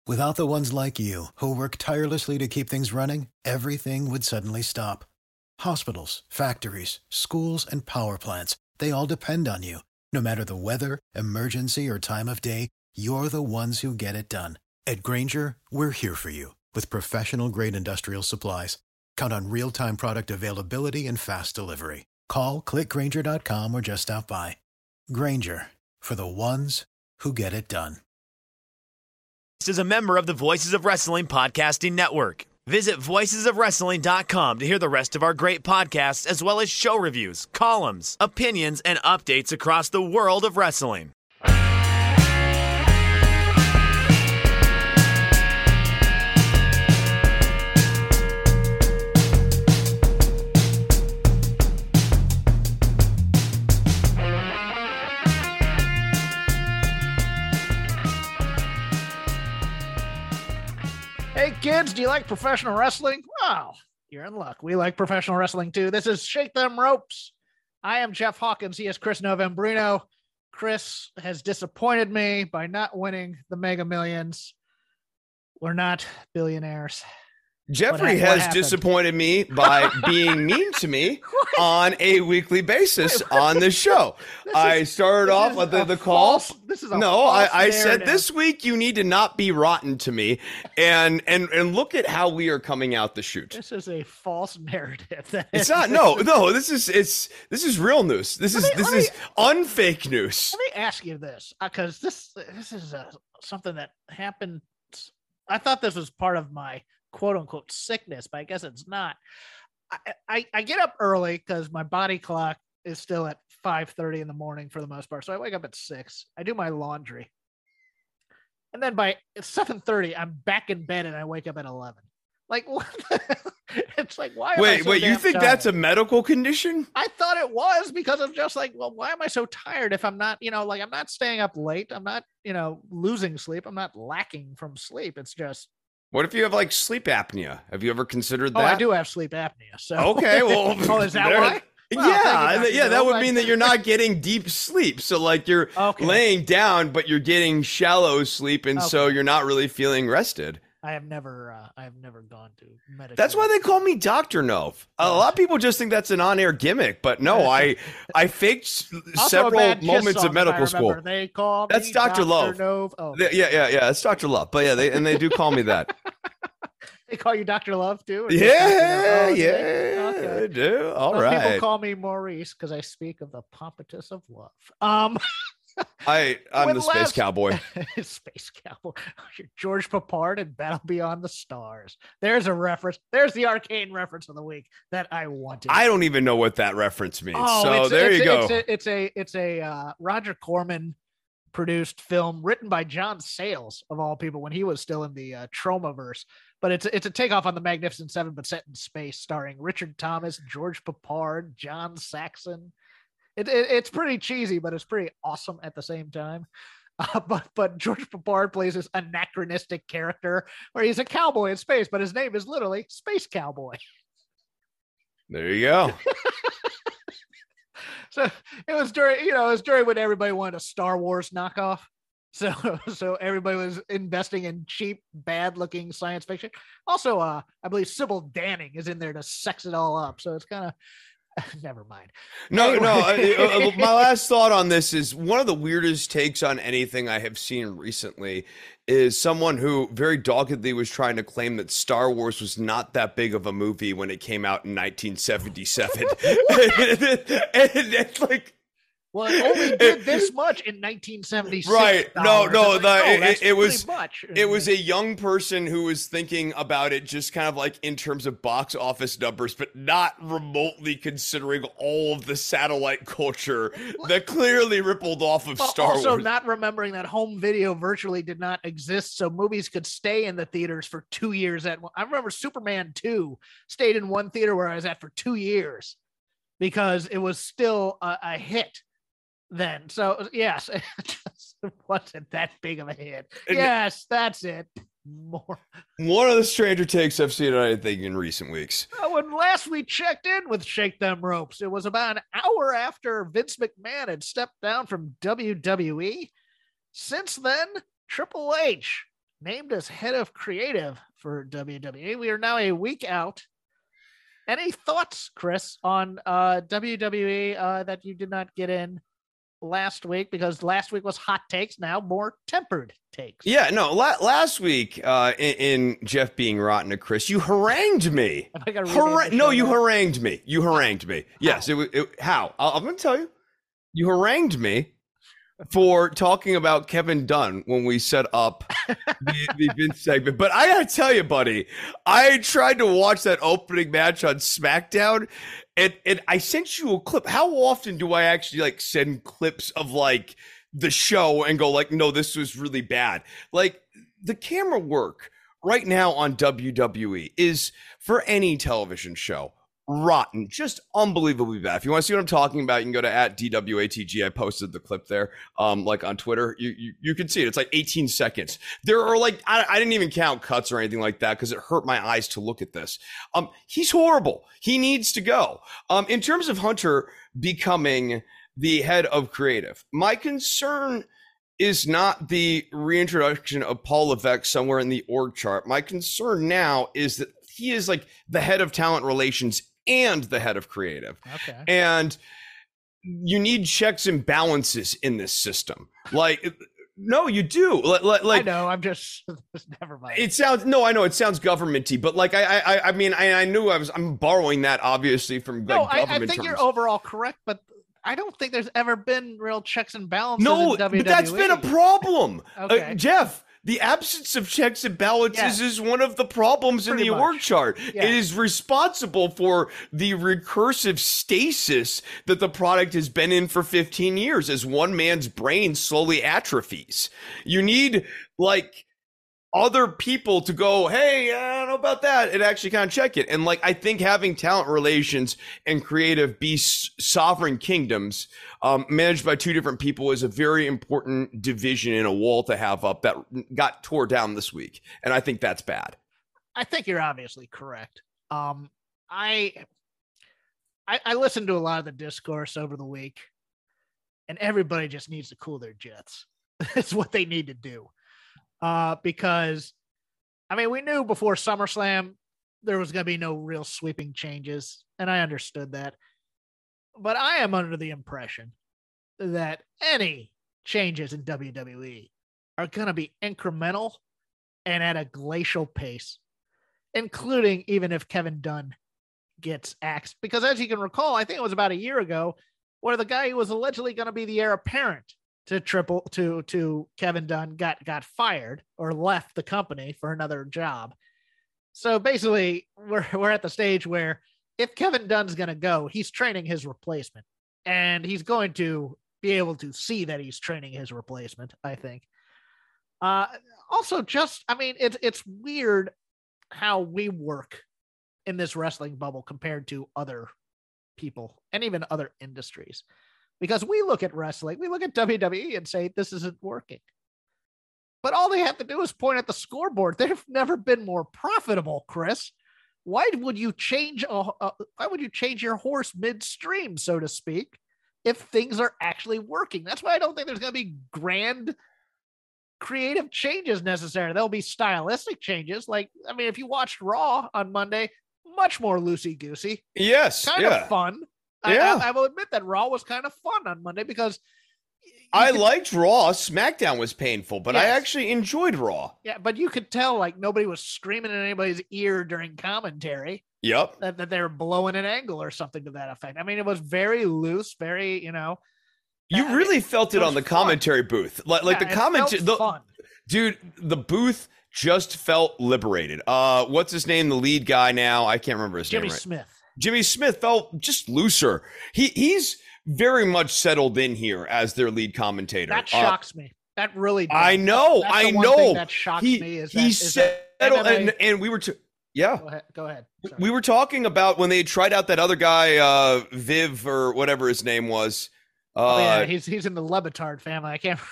Without the ones like you, who work tirelessly to keep things running, everything would suddenly stop. Hospitals, factories, schools, and power plants, they all depend on you. No matter the weather, emergency, or time of day, you're the ones who get it done. At Grainger, we're here for you with professional-grade industrial supplies. Count on real-time product availability and fast delivery. Call, clickgrainger.com, or just stop by. Grainger, for the ones who get it done. This is a member of the Voices of Wrestling Podcasting Network. Visit voicesofwrestling.com to hear the rest of our great podcasts, as well as show reviews, columns, opinions, and updates across the world of wrestling. Hey kids, do you like professional wrestling? Well, you're in luck. We like professional wrestling too. This is Shake Them Ropes. I am Jeff Hawkins. He is Chris Novembrino. Chris has disappointed me by not winning the Mega Millions. We're not billionaires. Jeffrey has disappointed me by being mean to me on a weekly basis on this show. I started off with the call. I said this week you need to not be rotten to me, and look at how we are coming out the chute. This is a false narrative. It's not. No. This is real news. This is unfake news. Let me ask you this, because this is something that happened. I thought this was part of my quote unquote sickness, but I guess it's not. I get up early because my body clock is still at 5:30 in the morning for the most part. So I wake up at 6. I do my laundry. And then by 7:30, I'm back in bed and I wake up at 11. Like, what? It's like, why? Wait, you think tired? That's a medical condition? I thought it was, because I'm just like, well, why am I so tired if I'm not, like, I'm not staying up late. I'm not, losing sleep. I'm not lacking from sleep. It's just. What if you have like sleep apnea? Have you ever considered that? Oh, I do have sleep apnea. So okay, well, is that why? Well, yeah, that would mean that you're not getting deep sleep. So like you're laying down, but you're getting shallow sleep, and so you're not really feeling rested. I have never gone to medical. That's why they call me Dr. Nove. A lot of people just think that's an on-air gimmick, but no, I faked several moments of medical school. They call that's me Dr. Love. Nove. Oh. Yeah, that's Dr. Love. But yeah, they do call me that. They call you Dr. Love too? Yeah, they do. All right. People call me Maurice because I speak of the pompatus of love. I'm the Space Cowboy. Space Cowboy. George Papard and Battle Beyond the Stars. There's a reference. There's the arcane reference of the week that I wanted. I don't even know what that reference means. So there you go. It's a Roger Corman produced film written by John Sayles, of all people, when he was still in the Tromaverse. But it's a takeoff on the Magnificent Seven, but set in space, starring Richard Thomas, George Papard, John Saxon. It's pretty cheesy, but it's pretty awesome at the same time. But George Papard plays this anachronistic character where he's a cowboy in space, but his name is literally Space Cowboy. There you go. So it was during when everybody wanted a Star Wars knockoff. So everybody was investing in cheap, bad-looking science fiction. Also, I believe Sybil Danning is in there to sex it all up. So it's kind of. Never mind. No. My last thought on this is one of the weirdest takes on anything I have seen recently is someone who very doggedly was trying to claim that Star Wars was not that big of a movie when it came out in 1977. and it's like. Well, it only did this much in 1976. Right. No. It was much. It was a young person who was thinking about it just kind of like in terms of box office numbers, but not remotely considering all of the satellite culture that clearly rippled off of Star Wars. Also not remembering that home video virtually did not exist, so movies could stay in the theaters for 2 years. I remember Superman 2 stayed in one theater where I was at for 2 years because it was still a hit then. So yes, it just wasn't that big of a hit. Yes, that's it. More. One of the stranger takes I've seen on anything in recent weeks. When last we checked in with Shake Them Ropes, it was about an hour after Vince McMahon had stepped down from WWE. Since then, Triple H named as head of creative for WWE. We are now a week out. Any thoughts, Chris, on WWE that you did not get in last week? Because last week was hot takes, now more tempered takes. Yeah, no, last week in Jeff being rotten to Chris, you harangued me. No, you harangued me. You harangued me. Yes, how? I'm going to tell you. You harangued me for talking about Kevin Dunn when we set up the Vince segment. But I gotta tell you, buddy, I tried to watch that opening match on SmackDown, and I sent you a clip. How often do I actually like send clips of like the show and go like, no, this was really bad? Like the camera work right now on WWE is, for any television show, rotten, just unbelievably bad. If you want to see what I'm talking about, you can go to @DWATG. I posted the clip there, like on Twitter. You can see it. It's like 18 seconds. There are like, I didn't even count cuts or anything like that because it hurt my eyes to look at this. He's horrible. He needs to go. In terms of Hunter becoming the head of creative, my concern is not the reintroduction of Paul Levesque somewhere in the org chart. My concern now is that he is like the head of talent relations and the head of creative. Okay. And you need checks and balances in this system. Like, no, you do. Like I know. I'm just never mind. It sounds I know it sounds governmenty, but like I mean I knew I'm borrowing that obviously from like government I think terms. You're overall correct, but I don't think there's ever been real checks and balances. No, in WWE. But that's been a problem. Okay. Jeff. The absence of checks and balances is one of the problems in the org chart. Yeah. It is responsible for the recursive stasis that the product has been in for 15 years as one man's brain slowly atrophies. You need like other people to go, hey, I don't know about that, and actually kind of check it. And like, I think having talent relations and creative be sovereign kingdoms managed by two different people is a very important division in a wall to have up that got tore down this week. And I think that's bad. I think you're obviously correct. I listened to a lot of the discourse over the week, and everybody just needs to cool their jets. That's what they need to do. Because, I mean, we knew before SummerSlam there was going to be no real sweeping changes, and I understood that. But I am under the impression that any changes in WWE are going to be incremental and at a glacial pace, including even if Kevin Dunn gets axed. Because as you can recall, I think it was about a year ago where the guy who was allegedly going to be the heir apparent to Kevin Dunn got fired or left the company for another job. So basically we're at the stage where if Kevin Dunn's going to go, he's training his replacement, and he's going to be able to see that he's training his replacement, I think. Also it's weird how we work in this wrestling bubble compared to other people and even other industries. Because we look at wrestling, we look at WWE and say, this isn't working. But all they have to do is point at the scoreboard. They've never been more profitable, Chris. Why would you change your horse midstream, so to speak, if things are actually working? That's why I don't think there's going to be grand creative changes necessary. There'll be stylistic changes. Like, I mean, if you watched Raw on Monday, much more loosey-goosey. Yes. Kind of fun. Yeah. I will admit that Raw was kind of fun on Monday because I liked Raw. SmackDown was painful, but I actually enjoyed Raw. Yeah, but you could tell like nobody was screaming in anybody's ear during commentary. Yep. That they were blowing an angle or something to that effect. I mean, it was very loose, very, You really felt it on the commentary booth. Like the commentary. Dude, the booth just felt liberated. What's his name? The lead guy now. I can't remember his name. Jimmy Smith felt just looser. He's very much settled in here as their lead commentator. That shocks me. That really does. I know. That shocks me is settled, and we were Go ahead. Sorry. We were talking about when they tried out that other guy, Viv or whatever his name was. He's in the Le Batard family. I can't.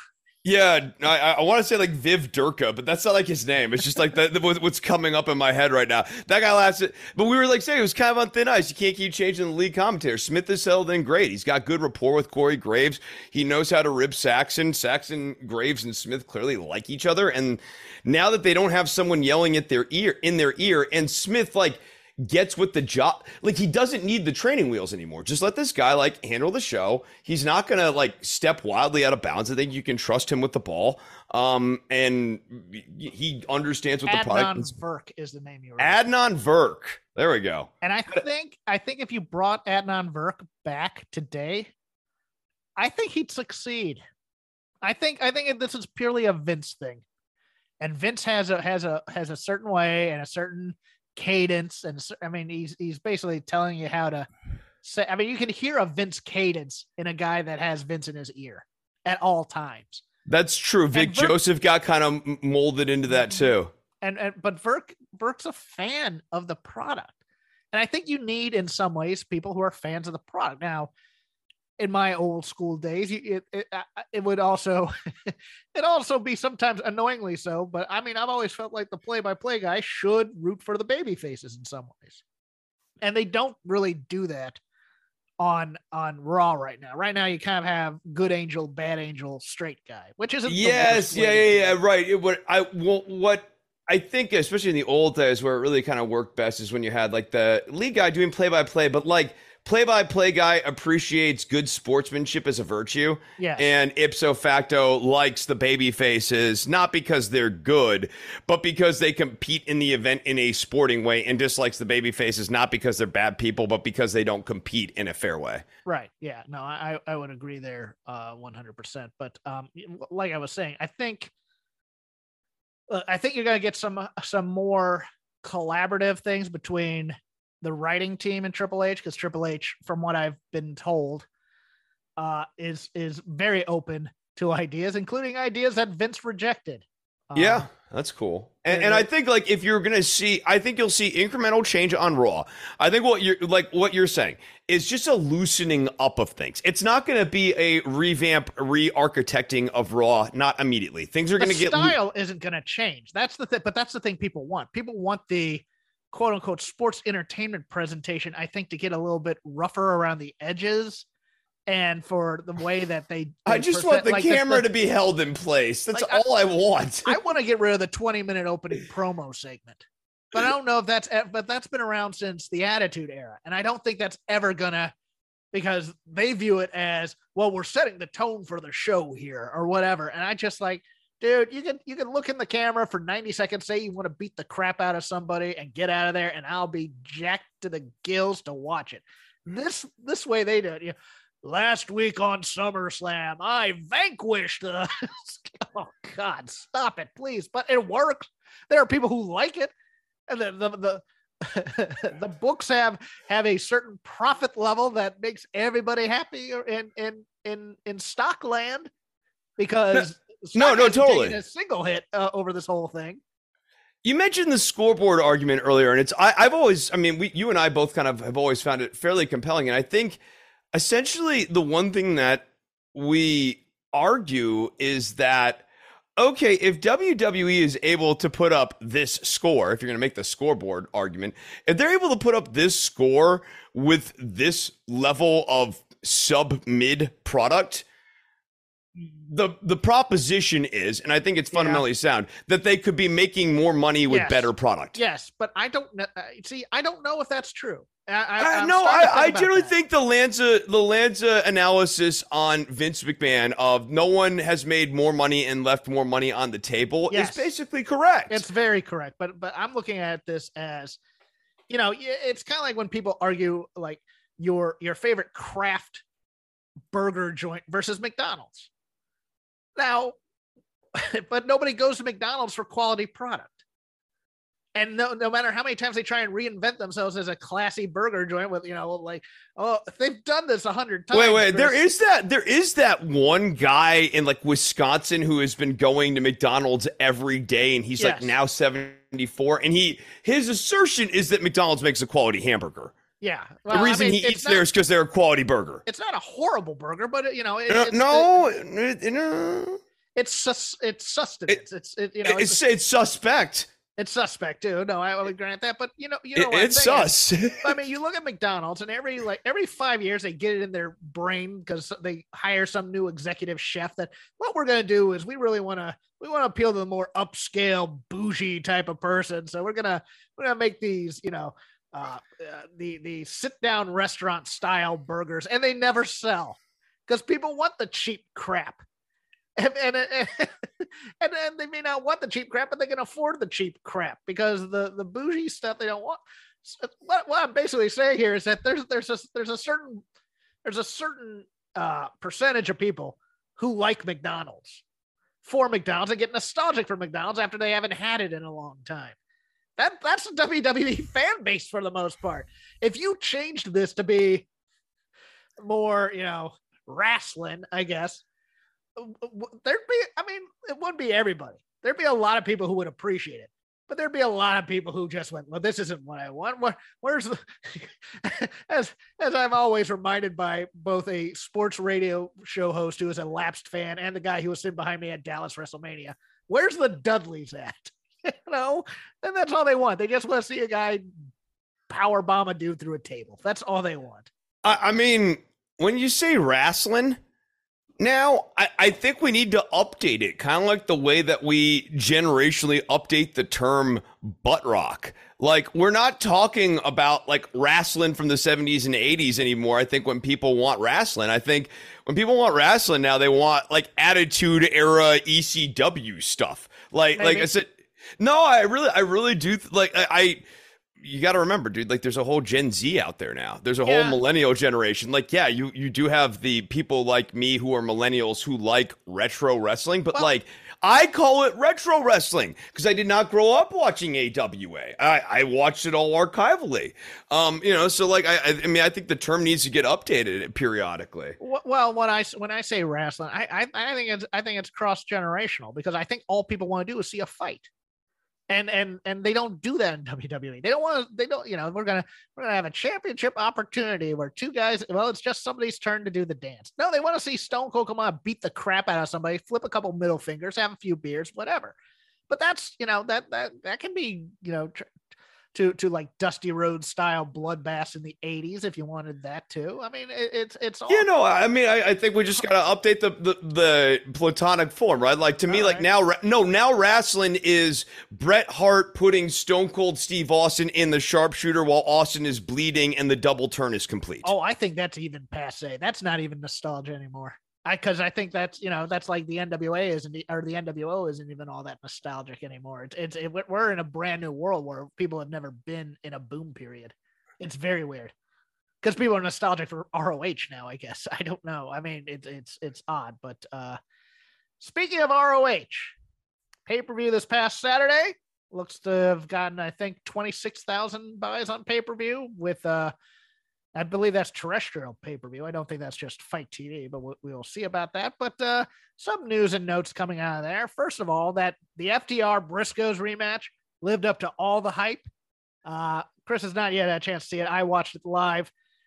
Yeah, I want to say like Viv Durka, but that's not like his name. It's just like what's coming up in my head right now. That guy lasted, but we were like saying it was kind of on thin ice. You can't keep changing the lead commentator. Smith is settled in great. He's got good rapport with Corey Graves. He knows how to rib Saxon. Saxon, Graves, and Smith clearly like each other. And now that they don't have someone yelling at their ear, and Smith like gets with the job, like he doesn't need the training wheels anymore. Just let this guy like handle the show. He's not gonna like step wildly out of bounds. I think you can trust him with the ball. And he understands what the product is. Adnan Virk is the name you were. Adnan Virk. There we go. And I think if you brought Adnan Virk back today, I think he'd succeed. I think this is purely a Vince thing, and Vince has a certain way and a certain cadence, and I mean he's basically telling you how to say. I mean, you can hear a Vince cadence in a guy that has Vince in his ear at all times. That's true. Vic Joseph got kind of molded into that too. But Virk's a fan of the product, and I think you need in some ways people who are fans of the product. Now, in my old school days, it would also it also be sometimes annoyingly so. But I mean, I've always felt like the play-by-play guy should root for the baby faces in some ways, and they don't really do that on Raw right now. Right now, you kind of have good angel, bad angel, straight guy, which isn't. Yes, yeah, right. What I think, especially in the old days, where it really kind of worked best is when you had like the lead guy doing play-by-play, but like. Play-by-play guy appreciates good sportsmanship as a virtue, and ipso facto likes the baby faces, not because they're good, but because they compete in the event in a sporting way, and dislikes the baby faces not because they're bad people, but because they don't compete in a fair way. Right. Yeah. No, I would agree there 100%. But like I was saying, I think you're going to get some more collaborative things between the writing team in Triple H, because Triple H, from what I've been told, is very open to ideas, including ideas that Vince rejected. Yeah, that's cool. And I think like if you're gonna see, I think you'll see incremental change on Raw. I think what you're saying is just a loosening up of things. It's not gonna be a revamp, re-architecting of Raw, not immediately. Things are gonna get style isn't gonna change. That's the thing, but that's the thing people want. People want the quote unquote sports entertainment presentation, I think, to get a little bit rougher around the edges, and for the way that they I just want the like camera to be held in place. That's like, all I want. I want to get rid of the 20-minute opening promo segment, but I don't know if that's been around since the Attitude Era, and I don't think that's ever gonna, because they view it as, well, we're setting the tone for the show here or whatever. And I just like, dude, you can look in the camera for 90 seconds, say you want to beat the crap out of somebody and get out of there, and I'll be jacked to the gills to watch it. This way they do it. Last week on SummerSlam, I vanquished the oh God, stop it, please. But it works. There are people who like it. And the books have a certain profit level that makes everybody happy in stock land, because no, totally a single hit over this whole thing. You mentioned the scoreboard argument earlier, and it's I've always, I mean, you and I both kind of have always found it fairly compelling, and I think essentially the one thing that we argue is that, okay, if WWE is able to put up this score, if you're going to make the scoreboard argument, if they're able to put up this score with this level of sub-mid product, the proposition is, and I think it's fundamentally sound, that they could be making more money with better product. Yes, but I don't see. I don't know if that's true. I generally think the Lanza analysis on Vince McMahon of no one has made more money and left more money on the table is basically correct. It's very correct. But I'm looking at this as, it's kind of like when people argue like your favorite craft burger joint versus McDonald's. Now, but nobody goes to McDonald's for quality product. And no matter how many times they try and reinvent themselves as a classy burger joint with, they've done this 100 times. Wait, there is that one guy in like Wisconsin who has been going to McDonald's every day, and he's like now 74, and his assertion is that McDonald's makes a quality hamburger. Yeah. Well, the reason he eats there is because they're a quality burger. It's not a horrible burger, but it's sustenance. It's suspect. It's suspect too. No, I would grant that, but it's sus. I mean, you look at McDonald's, and every 5 years they get it in their brain because they hire some new executive chef that what we're gonna do is we want to appeal to the more upscale, bougie type of person. So we're gonna make these, the sit down restaurant style burgers, and they never sell because people want the cheap crap. And they may not want the cheap crap, but they can afford the cheap crap because the bougie stuff they don't want. What I'm basically saying here is that there's a certain percentage of people who like McDonald's for McDonald's and get nostalgic for McDonald's after they haven't had it in a long time. That's the WWE fan base for the most part. If you changed this to be more, wrestling, I guess. It wouldn't be everybody. There'd be a lot of people who would appreciate it, but there'd be a lot of people who just went, well, this isn't what I want. Where's the, as I'm always reminded by both a sports radio show host who is a lapsed fan and the guy who was sitting behind me at Dallas WrestleMania, where's the Dudleys at? And that's all they want. They just want to see a guy power bomb a dude through a table. That's all they want. I mean, when you say wrestling, now, I think we need to update it, kind of like the way that we generationally update the term butt rock. Like, we're not talking about, like, wrestling from the 70s and 80s anymore. I think when people want wrestling, now, they want, like, Attitude Era ECW stuff. Like I said, no, I really do. You got to remember, dude, like there's a whole Gen Z out there now. There's a whole millennial generation. Like, yeah, you do have the people like me who are millennials who like retro wrestling, but I call it retro wrestling because I did not grow up watching AWA. I watched it all archivally. So like, I think the term needs to get updated periodically. Well, when I say wrestling, I think it's cross generational because I think all people want to do is see a fight. And they don't do that in WWE. We're going to have a championship opportunity where two guys, it's just somebody's turn to do the dance. No, they want to see Stone Cold come on, beat the crap out of somebody, flip a couple middle fingers, have a few beers, whatever. But that's, that can be, to like Dusty Rhodes style bloodbaths in the 80s if you wanted that too. I mean, it's all. I think we just got to update the platonic form, right? Like to me, all like right. now wrestling is Bret Hart putting Stone Cold Steve Austin in the sharpshooter while Austin is bleeding and the double turn is complete. Oh, I think that's even passe. That's not even nostalgia anymore. Because I think that's that's like the NWA the NWO isn't even all that nostalgic anymore. We're in a brand new world where people have never been in a boom period. It's very weird because people are nostalgic for ROH now. I guess I don't know. I mean, it's odd. But speaking of ROH, pay-per-view this past Saturday looks to have gotten, I think, 26,000 buys on pay-per-view with I believe that's terrestrial pay-per-view. I don't think that's just Fight TV, but we'll see about that. But some news and notes coming out of there. First of all, that the FTR Briscoes rematch lived up to all the hype. Chris has not yet had a chance to see it. I watched it live.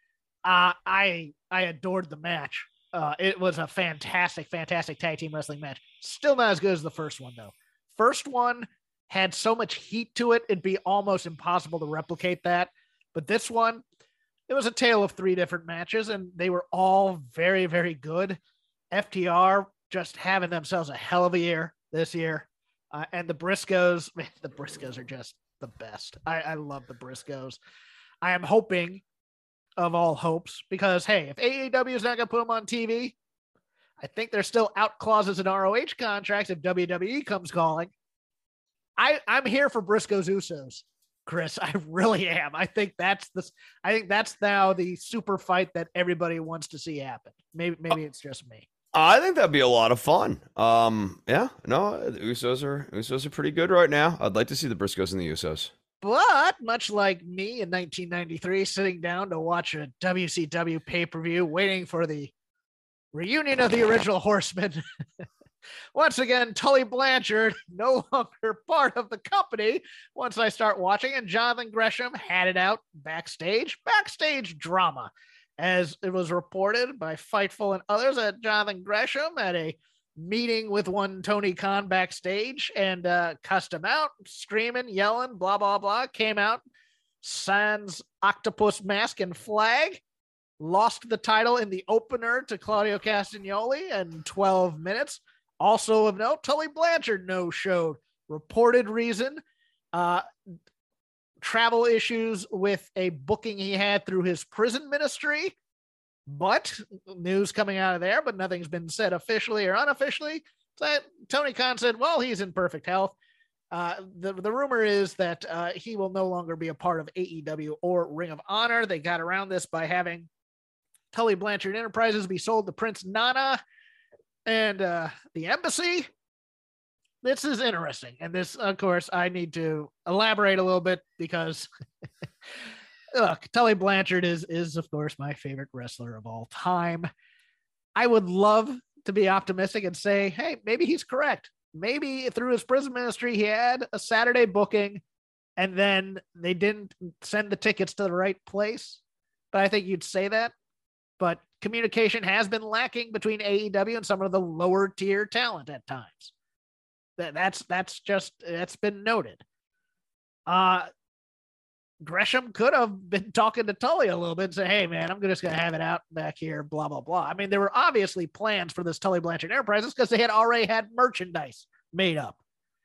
I adored the match. It was a fantastic tag team wrestling match. Still not as good as the first one, though. First one had so much heat to it, it'd be almost impossible to replicate that. But this one, it was a tale of three different matches, and they were all very, very good. FTR just having themselves a hell of a year this year. And the Briscoes, man, the Briscoes are just the best. I love the Briscoes. I am hoping, of all hopes, because, hey, if AEW is not going to put them on TV, I think there's still out clauses in ROH contracts if WWE comes calling. I'm here for Briscoes Usos. Chris, I really am. I think that's now the super fight that everybody wants to see happen. Maybe it's just me. I think that'd be a lot of fun. The Usos are pretty good right now. I'd like to see the Briscoes and the Usos. But much like me in 1993, sitting down to watch a WCW pay-per-view, waiting for the reunion of the original Horsemen. Once again, Tully Blanchard, no longer part of the company once I start watching, and Jonathan Gresham had it out backstage drama. As it was reported by Fightful and others that Jonathan Gresham had a meeting with one Tony Khan backstage and cussed him out, screaming, yelling, blah, blah, blah. Came out, sans octopus mask and flag, lost the title in the opener to Claudio Castagnoli in 12 minutes. Also of note, Tully Blanchard no-showed. Reported reason, travel issues with a booking he had through his prison ministry. But news coming out of there, but nothing's been said officially or unofficially. So Tony Khan said, well, he's in perfect health. The rumor is that he will no longer be a part of AEW or Ring of Honor. They got around this by having Tully Blanchard Enterprises be sold to Prince Nana and the Embassy. This is interesting. And this, of course, I need to elaborate a little bit because look, Tully Blanchard is, of course, my favorite wrestler of all time. I would love to be optimistic and say, hey, maybe he's correct. Maybe through his prison ministry, he had a Saturday booking and then they didn't send the tickets to the right place. But I think you'd say that. But communication has been lacking between AEW and some of the lower tier talent at times. That's been noted. Gresham could have been talking to Tully a little bit and say, hey, man, I'm just going to have it out back here, blah, blah, blah. I mean, there were obviously plans for this Tully Blanchard Enterprises because they had already had merchandise made up.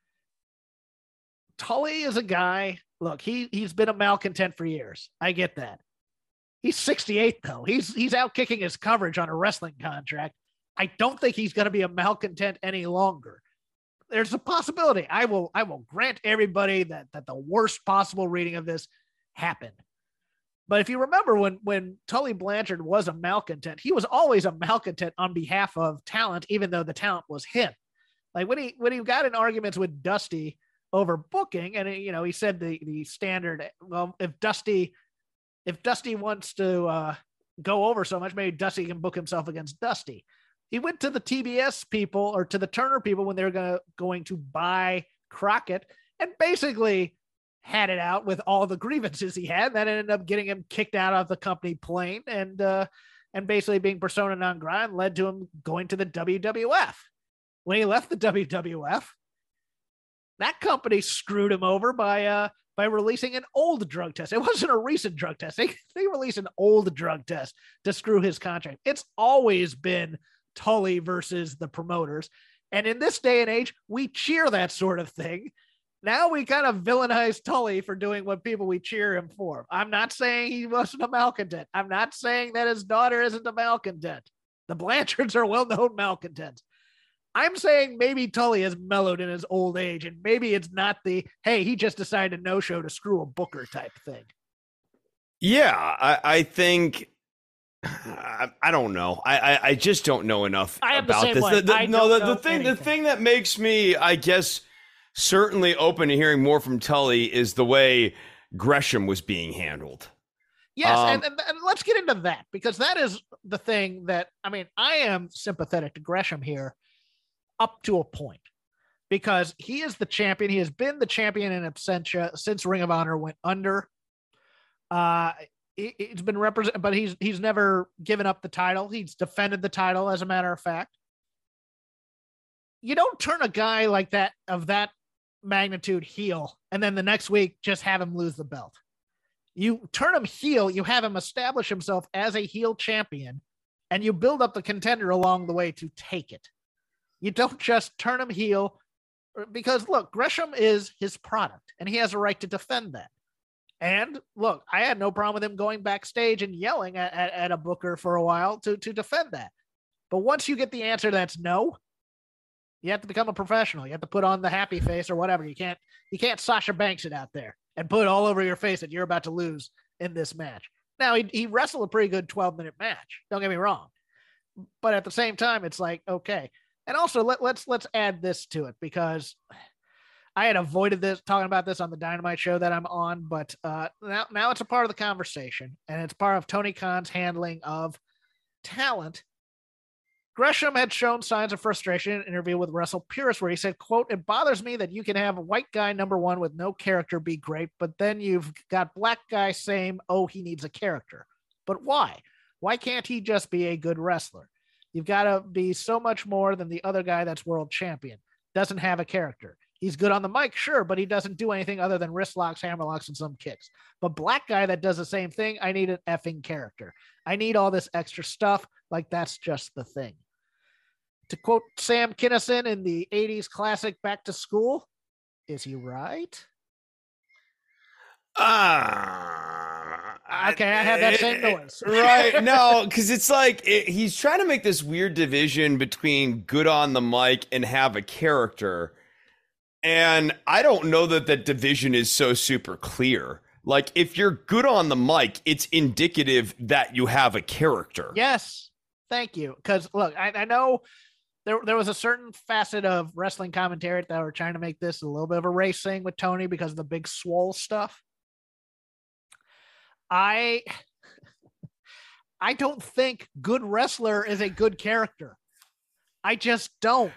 Tully is a guy, look, he's been a malcontent for years. I get that. He's 68, though. He's out kicking his coverage on a wrestling contract. I don't think he's going to be a malcontent any longer. There's a possibility. I will grant everybody that the worst possible reading of this happened. But if you remember when Tully Blanchard was a malcontent, he was always a malcontent on behalf of talent, even though the talent was him. Like when he got in arguments with Dusty over booking, and he said the standard, well, if Dusty wants to go over so much, maybe Dusty can book himself against Dusty. He went to the TBS people or to the Turner people when they were going to buy Crockett and basically had it out with all the grievances he had. That ended up getting him kicked out of the company plane and basically being persona non grata, led to him going to the WWF. When he left the WWF, that company screwed him over by releasing an old drug test. It wasn't a recent drug test. They released an old drug test to screw his contract. It's always been Tully versus the promoters. And in this day and age, we cheer that sort of thing. Now we kind of villainize Tully for doing what people we cheer him for. I'm not saying he wasn't a malcontent. I'm not saying that his daughter isn't a malcontent. The Blanchards are well-known malcontents. I'm saying maybe Tully has mellowed in his old age, and maybe it's not the, hey, he just decided to no-show to screw a booker type thing. Yeah, I think... I don't know. I just don't know enough about this. The thing that makes me, I guess, certainly open to hearing more from Tully is the way Gresham was being handled. Yes, and let's get into that, because that is the thing that, I mean, I am sympathetic to Gresham here up to a point, because he is the champion. He has been the champion in absentia since Ring of Honor went under. He's been represented, but he's never given up the title. He's defended the title, as a matter of fact. You don't turn a guy like that, of that magnitude, heel, and then the next week just have him lose the belt. You turn him heel, you have him establish himself as a heel champion, and you build up the contender along the way to take it. You don't just turn him heel, because look, Gresham is his product, and he has a right to defend that. And look, I had no problem with him going backstage and yelling at a booker for a while to defend that. But once you get the answer that's no, you have to become a professional. You have to put on the happy face or whatever. You can't Sasha Banks it out there and put it all over your face that you're about to lose in this match. Now, he wrestled a pretty good 12-minute match. Don't get me wrong. But at the same time, it's like, okay. And also, let's add this to it, because I had avoided talking about this on the Dynamite show that I'm on, but now it's a part of the conversation, and it's part of Tony Khan's handling of talent. Gresham had shown signs of frustration in an interview with Wrestle Purist, where he said, quote, "It bothers me that you can have a white guy number one with no character be great, but then you've got black guy saying, oh, he needs a character. But why? Why can't he just be a good wrestler?" You've got to be so much more than the other guy that's world champion. Doesn't have a character. He's good on the mic, sure, but he doesn't do anything other than wrist locks, hammer locks, and some kicks. But black guy that does the same thing, I need an effing character. I need all this extra stuff. Like, that's just the thing. To quote Sam Kinison in the 80s classic Back to School, is he right? Okay, I have that same noise. Right. No, because it's like he's trying to make this weird division between good on the mic and have a character. And I don't know that that division is so super clear. Like, if you're good on the mic, it's indicative that you have a character. Yes. Thank you. Because, look, I know there was a certain facet of wrestling commentary that were trying to make this a little bit of a race thing with Tony because of the big swole stuff. I don't think good wrestler is a good character. I just don't.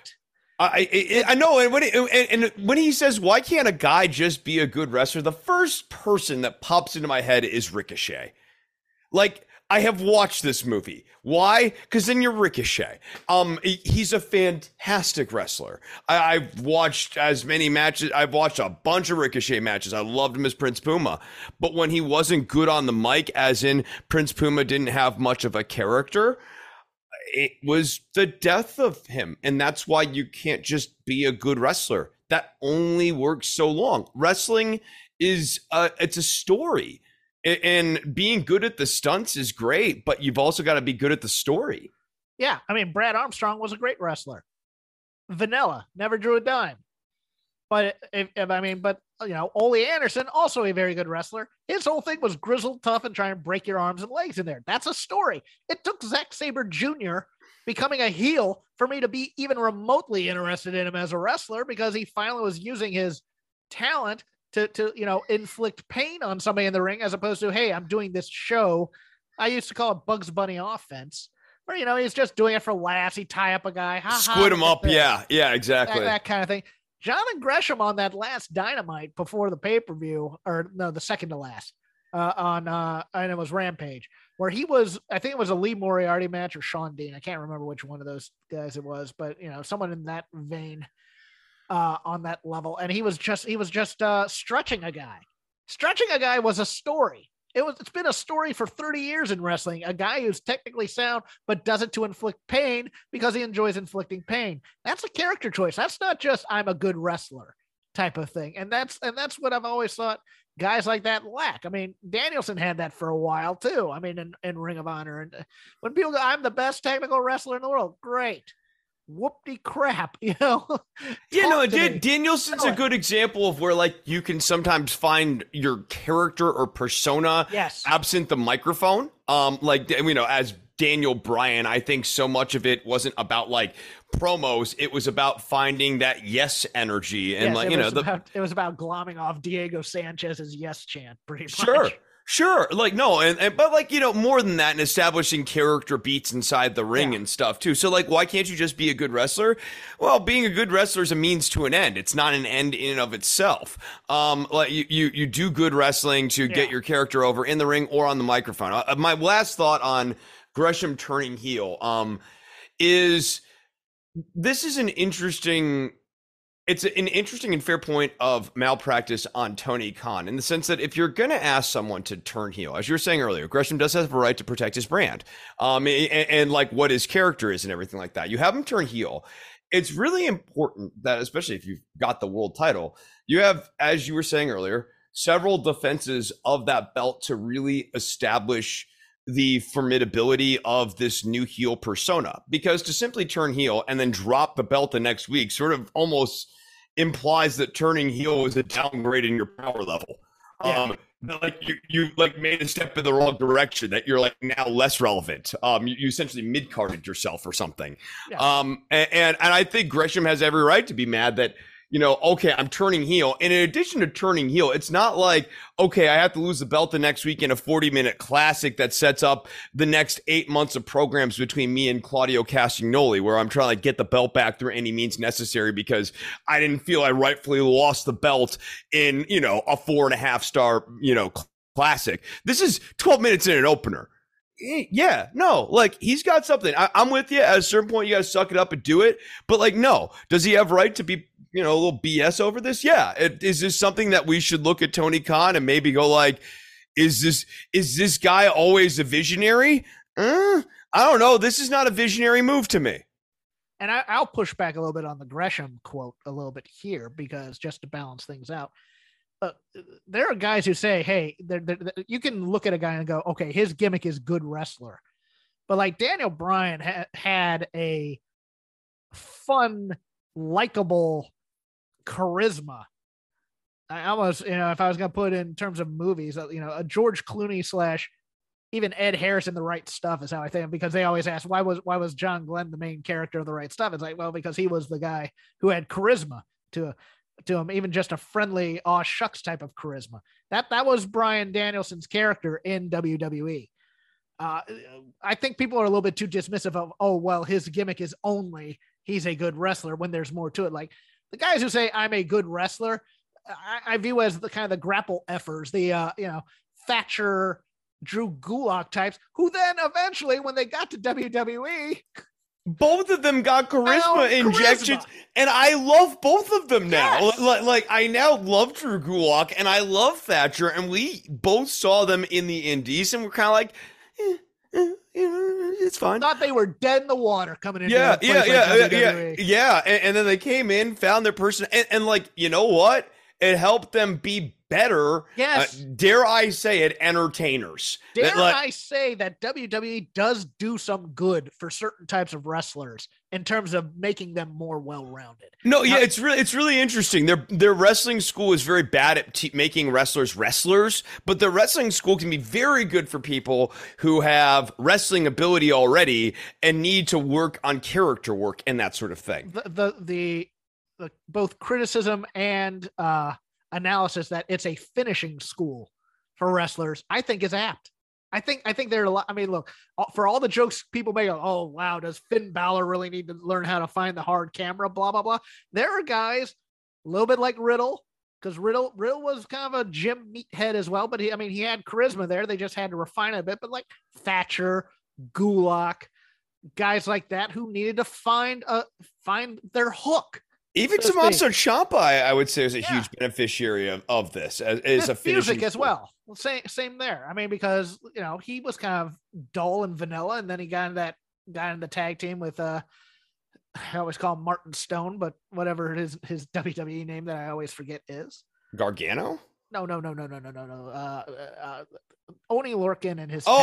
I know, and when he says, "Why can't a guy just be a good wrestler?" the first person that pops into my head is Ricochet. Like, I have watched this movie. Why? Because then you're Ricochet. He's a fantastic wrestler. I've watched as many matches. I've watched a bunch of Ricochet matches. I loved him as Prince Puma. But when he wasn't good on the mic, as in Prince Puma didn't have much of a character, it was the death of him. And that's why you can't just be a good wrestler. That only works so long. Wrestling is it's a story. And being good at the stunts is great, but you've also got to be good at the story. Yeah, I mean, Brad Armstrong was a great wrestler. Vanilla, never drew a dime. But Ole Anderson, also a very good wrestler. His whole thing was grizzled tough and trying to break your arms and legs in there. That's a story. It took Zack Sabre Jr. becoming a heel for me to be even remotely interested in him as a wrestler, because he finally was using his talent to inflict pain on somebody in the ring, as opposed to, hey, I'm doing this show. I used to call it Bugs Bunny offense, where, he's just doing it for laughs. He tie up a guy. Squid him up. Yeah, exactly. That kind of thing. Jonathan Gresham on that last Dynamite before the pay-per-view, or no, the second to last, and it was Rampage, where he was, I think it was a Lee Moriarty match or Sean Dean. I can't remember which one of those guys it was, but, someone in that vein. On that level, and he was just stretching a guy. Stretching a guy was a story. It's been a story for 30 years in wrestling. A guy who's technically sound but does it to inflict pain because he enjoys inflicting pain. That's a character choice. That's not just I'm a good wrestler type of thing. And that's what I've always thought guys like that lack. I mean, Danielson had that for a while too. I mean, in Ring of Honor, and when people go, I'm the best technical wrestler in the world, great. Whoopty crap, Danielson's a good example of where, like, you can sometimes find your character or persona absent the microphone. As Daniel Bryan, I think so much of it wasn't about like promos. It was about finding that yes energy, and it was about glomming off Diego Sanchez's yes chant pretty much. Sure. Like, no. But more than that, and establishing character beats inside the ring and stuff too. So, like, why can't you just be a good wrestler? Well, being a good wrestler is a means to an end. It's not an end in and of itself. Like you do good wrestling to get your character over in the ring or on the microphone. My last thought on Gresham turning heel, is this is an interesting and fair point of malpractice on Tony Khan, in the sense that if you're going to ask someone to turn heel, as you were saying earlier, Gresham does have a right to protect his brand, and like what his character is and everything like that. You have him turn heel. It's really important that, especially if you've got the world title, you have, as you were saying earlier, several defenses of that belt to really establish the formidability of this new heel persona. Because to simply turn heel and then drop the belt the next week sort of almost implies that turning heel is a downgrade in your power level. Like you like made a step in the wrong direction, that you're like now less relevant. You essentially mid-carded yourself or something. And I think Gresham has every right to be mad that, okay, I'm turning heel. And in addition to turning heel, it's not like, okay, I have to lose the belt the next week in a 40-minute classic that sets up the next 8 months of programs between me and Claudio Castagnoli, where I'm trying to get the belt back through any means necessary because I didn't feel I rightfully lost the belt in, a 4.5 star, classic. This is 12 minutes in an opener. Yeah, no, like he's got something. I'm with you. At a certain point, you got to suck it up and do it. But like, no, does he have right to be, a little BS over this? Yeah. Is this something that we should look at Tony Khan and maybe go like, is this guy always a visionary? I don't know. This is not a visionary move to me. And I'll push back a little bit on the Gresham quote a little bit here, because just to balance things out, there are guys who say, hey, you can look at a guy and go, okay, his gimmick is good wrestler. But like Daniel Bryan had a fun, likable charisma. I almost, if I was going to put it in terms of movies, a George Clooney / even Ed Harris in The Right Stuff is how I think, because they always ask, why was John Glenn the main character of The Right Stuff? It's like, well, because he was the guy who had charisma to him, even just a friendly, aw shucks type of charisma. That was Bryan Danielson's character in WWE. I think people are a little bit too dismissive of, oh, well, his gimmick is only he's a good wrestler, when there's more to it. Like the guys who say I'm a good wrestler, I view as the kind of the grapple effers, the Thatcher, Drew Gulak types, who then eventually, when they got to WWE, both of them got charisma injections, and I love both of them now. Yes. Like I now love Drew Gulak and I love Thatcher, and we both saw them in the Indies, and we're kind of like, it's fine. Thought they were dead in the water coming in. Yeah. And then they came in, found their person, and like, you know what? It helped them be better. Yes. Dare I say it, entertainers. I say that WWE does do some good for certain types of wrestlers in terms of making them more well-rounded. No, yeah, it's really interesting. Their wrestling school is very bad at making wrestlers, but the wrestling school can be very good for people who have wrestling ability already and need to work on character work and that sort of thing. The both criticism and analysis that it's a finishing school for wrestlers, I think is apt. I think there are a lot. I mean, look, for all the jokes people make, oh wow, does Finn Balor really need to learn how to find the hard camera? Blah blah blah. There are guys a little bit like Riddle, because Riddle was kind of a gym meathead as well, but he had charisma there. They just had to refine it a bit. But like Thatcher, Gulak, guys like that who needed to find their hook. Even Tommaso Ciampa, I would say, is a huge beneficiary of this as a music as well. Same there. I mean, because he was kind of dull and vanilla, and then he got in the tag team with I always call him Martin Stone, but whatever his WWE name that I always forget is Gargano. No. Oni Lorcan and his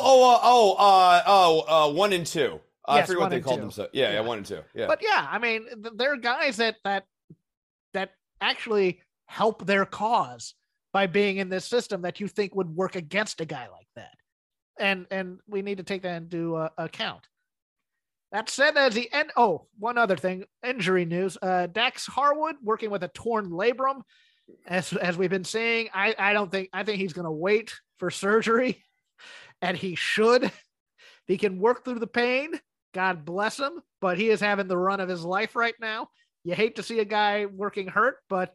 1 and 2. I forget what they called themselves. Yeah, 1 and 2. Yeah. But yeah, I mean, there are guys that actually help their cause by being in this system that you think would work against a guy like that. And we need to take that into account. That said, as the end, one other thing, injury news. Dax Harwood working with a torn labrum, as we've been saying. I think he's going to wait for surgery, and he should. He can work through the pain. God bless him, but he is having the run of his life right now. You hate to see a guy working hurt, but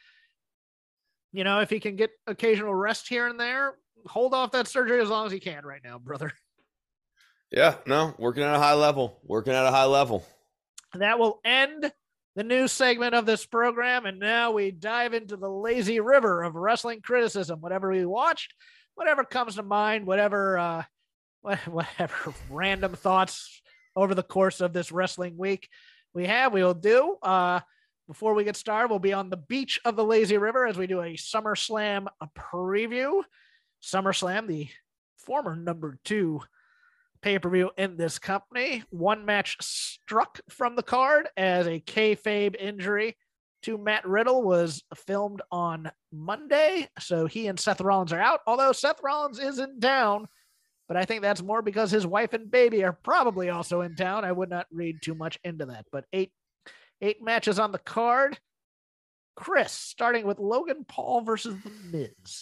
if he can get occasional rest here and there, hold off that surgery as long as he can right now, brother. Yeah, no, working at a high level. That will end the news segment of this program, and now we dive into the lazy river of wrestling criticism. Whatever we watched, whatever comes to mind, whatever random thoughts over the course of this wrestling week we will do. Before we get started, we'll be on the beach of the lazy river as we do a SummerSlam preview. SummerSlam, the former number 2 pay-per-view in this company. One match struck from the card as a kayfabe injury to Matt Riddle was filmed on Monday, so he and Seth Rollins are out, although Seth Rollins is in town. But I think that's more because his wife and baby are probably also in town. I would not read too much into that. But eight matches on the card. Chris, starting with Logan Paul versus The Miz.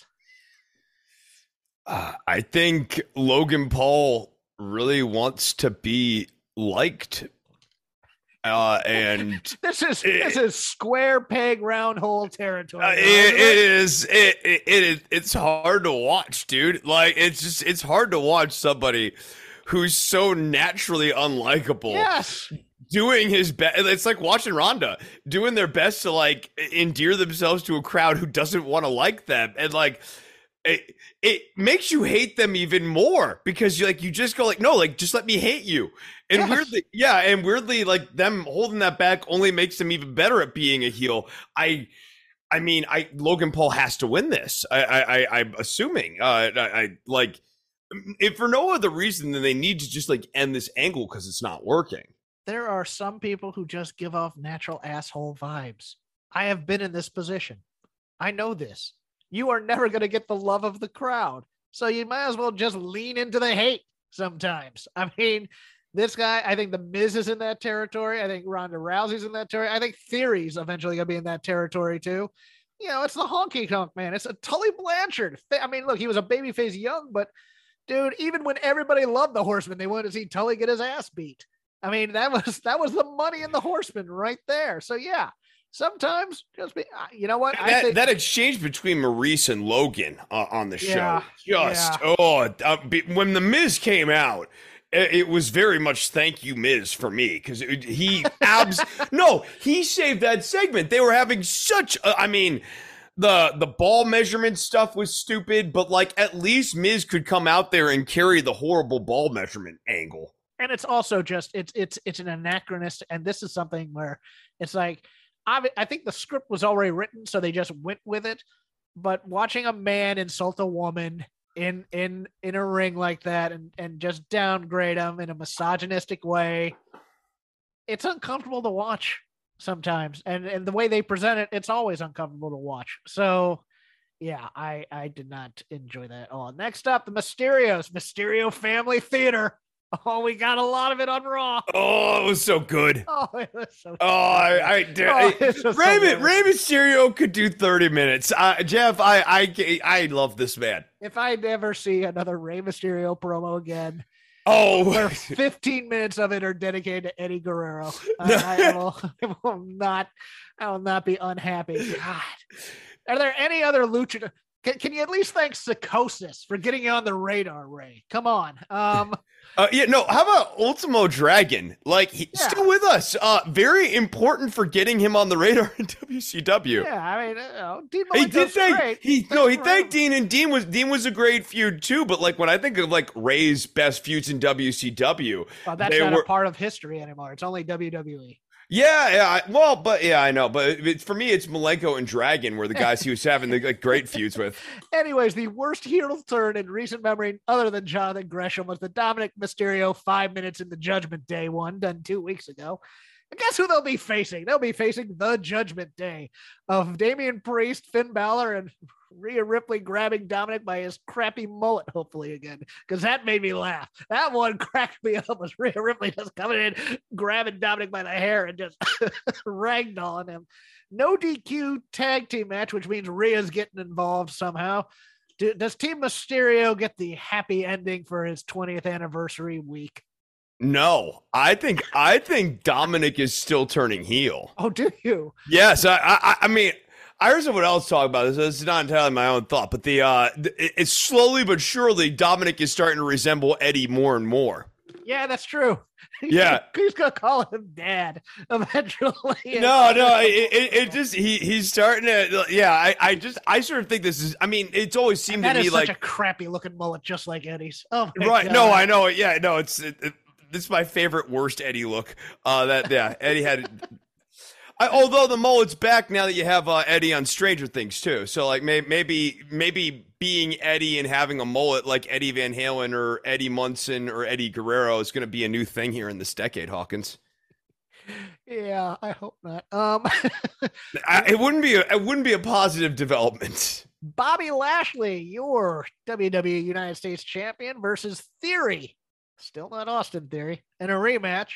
I think Logan Paul really wants to be liked. And this is square peg round hole territory. It's hard to watch, dude. Like it's hard to watch somebody who's so naturally unlikable. Yes. Doing his best. It's like watching Ronda doing their best to like endear themselves to a crowd who doesn't want to like them, and like it makes you hate them even more because you just go like, no, like just let me hate you. And weirdly, like them holding that back only makes them even better at being a heel. I mean, Logan Paul has to win this. I'm assuming. I like, if for no other reason than they need to just like end this angle because it's not working. There are some people who just give off natural asshole vibes. I have been in this position. I know this. You are never going to get the love of the crowd. So you might as well just lean into the hate sometimes. I mean, this guy, I think The Miz is in that territory. I think Ronda Rousey's in that territory. I think Theory's eventually going to be in that territory too. You know, it's the honky tonk man. It's a Tully Blanchard. I mean, look, he was a babyface young, but dude, even when everybody loved the Horseman, they wanted to see Tully get his ass beat. I mean, that was the money in the Horseman right there. So yeah, sometimes just be, you know what? That exchange between Maurice and Logan on the show, when the Miz came out, it was very much thank you, Miz, for me, because he he saved that segment. They were having such, the ball measurement stuff was stupid, but like at least Miz could come out there and carry the horrible ball measurement angle. And it's also just it's an anachronistic, and this is something where it's like I think the script was already written, so they just went with it. But watching a man insult a woman in a ring like that and just downgrade them in a misogynistic way, it's uncomfortable to watch sometimes. And the way they present it, it's always uncomfortable to watch. So yeah, I did not enjoy that at all. Next up, the Mysterio Family Theater. Oh, we got a lot of it on Raw. Oh, it was so good. Oh, it was so good. Rey Mysterio could do 30 minutes. Jeff, I love this man. If I never see another Rey Mysterio promo again, where 15 minutes of it are dedicated to Eddie Guerrero, I will not be unhappy. God. Are there any other luchador? Can you at least thank Psychosis for getting you on the radar, Ray? Come on. How about Ultimo Dragon? Like, he's still with us. Very important for getting him on the radar in WCW. Yeah, I mean, Dean Malenko's he thanked Dean, and Dean was a great feud too. But like when I think of like Ray's best feuds in WCW, that's not a part of history anymore. It's only WWE. I know. But for me, it's Malenko and Dragon were the guys he was having the great feuds with. Anyways, the worst heel turn in recent memory, other than Jonathan Gresham, was the Dominic Mysterio 5 minutes in the Judgment Day one done 2 weeks ago. And guess who they'll be facing? They'll be facing the Judgment Day of Damian Priest, Finn Balor, and Rhea Ripley grabbing Dominic by his crappy mullet, hopefully again, because that made me laugh. That one cracked me up, was Rhea Ripley just coming in, grabbing Dominic by the hair and just ragdolling him. No DQ tag team match, which means Rhea's getting involved somehow. Does Team Mysterio get the happy ending for his 20th anniversary week? No, I think Dominic is still turning heel. Oh, do you? Yes, I mean, I heard someone else talk about this. It's not entirely my own thought, but it's slowly but surely Dominic is starting to resemble Eddie more and more. Yeah, that's true. Yeah, he's gonna call him Dad eventually. No, it just he's starting to. Yeah, I sort of think this is. I mean, it's always seemed to me like such a crappy looking mullet, just like Eddie's. Oh, right. God. No, I know it. Yeah, no, this is my favorite worst Eddie look. Eddie had. Although the mullet's back now that you have Eddie on Stranger Things too, so like maybe being Eddie and having a mullet like Eddie Van Halen or Eddie Munson or Eddie Guerrero is going to be a new thing here in this decade, Hawkins. Yeah, I hope not. It wouldn't be a positive development. Bobby Lashley, your WWE United States champion, versus Theory, still not Austin Theory, in a rematch.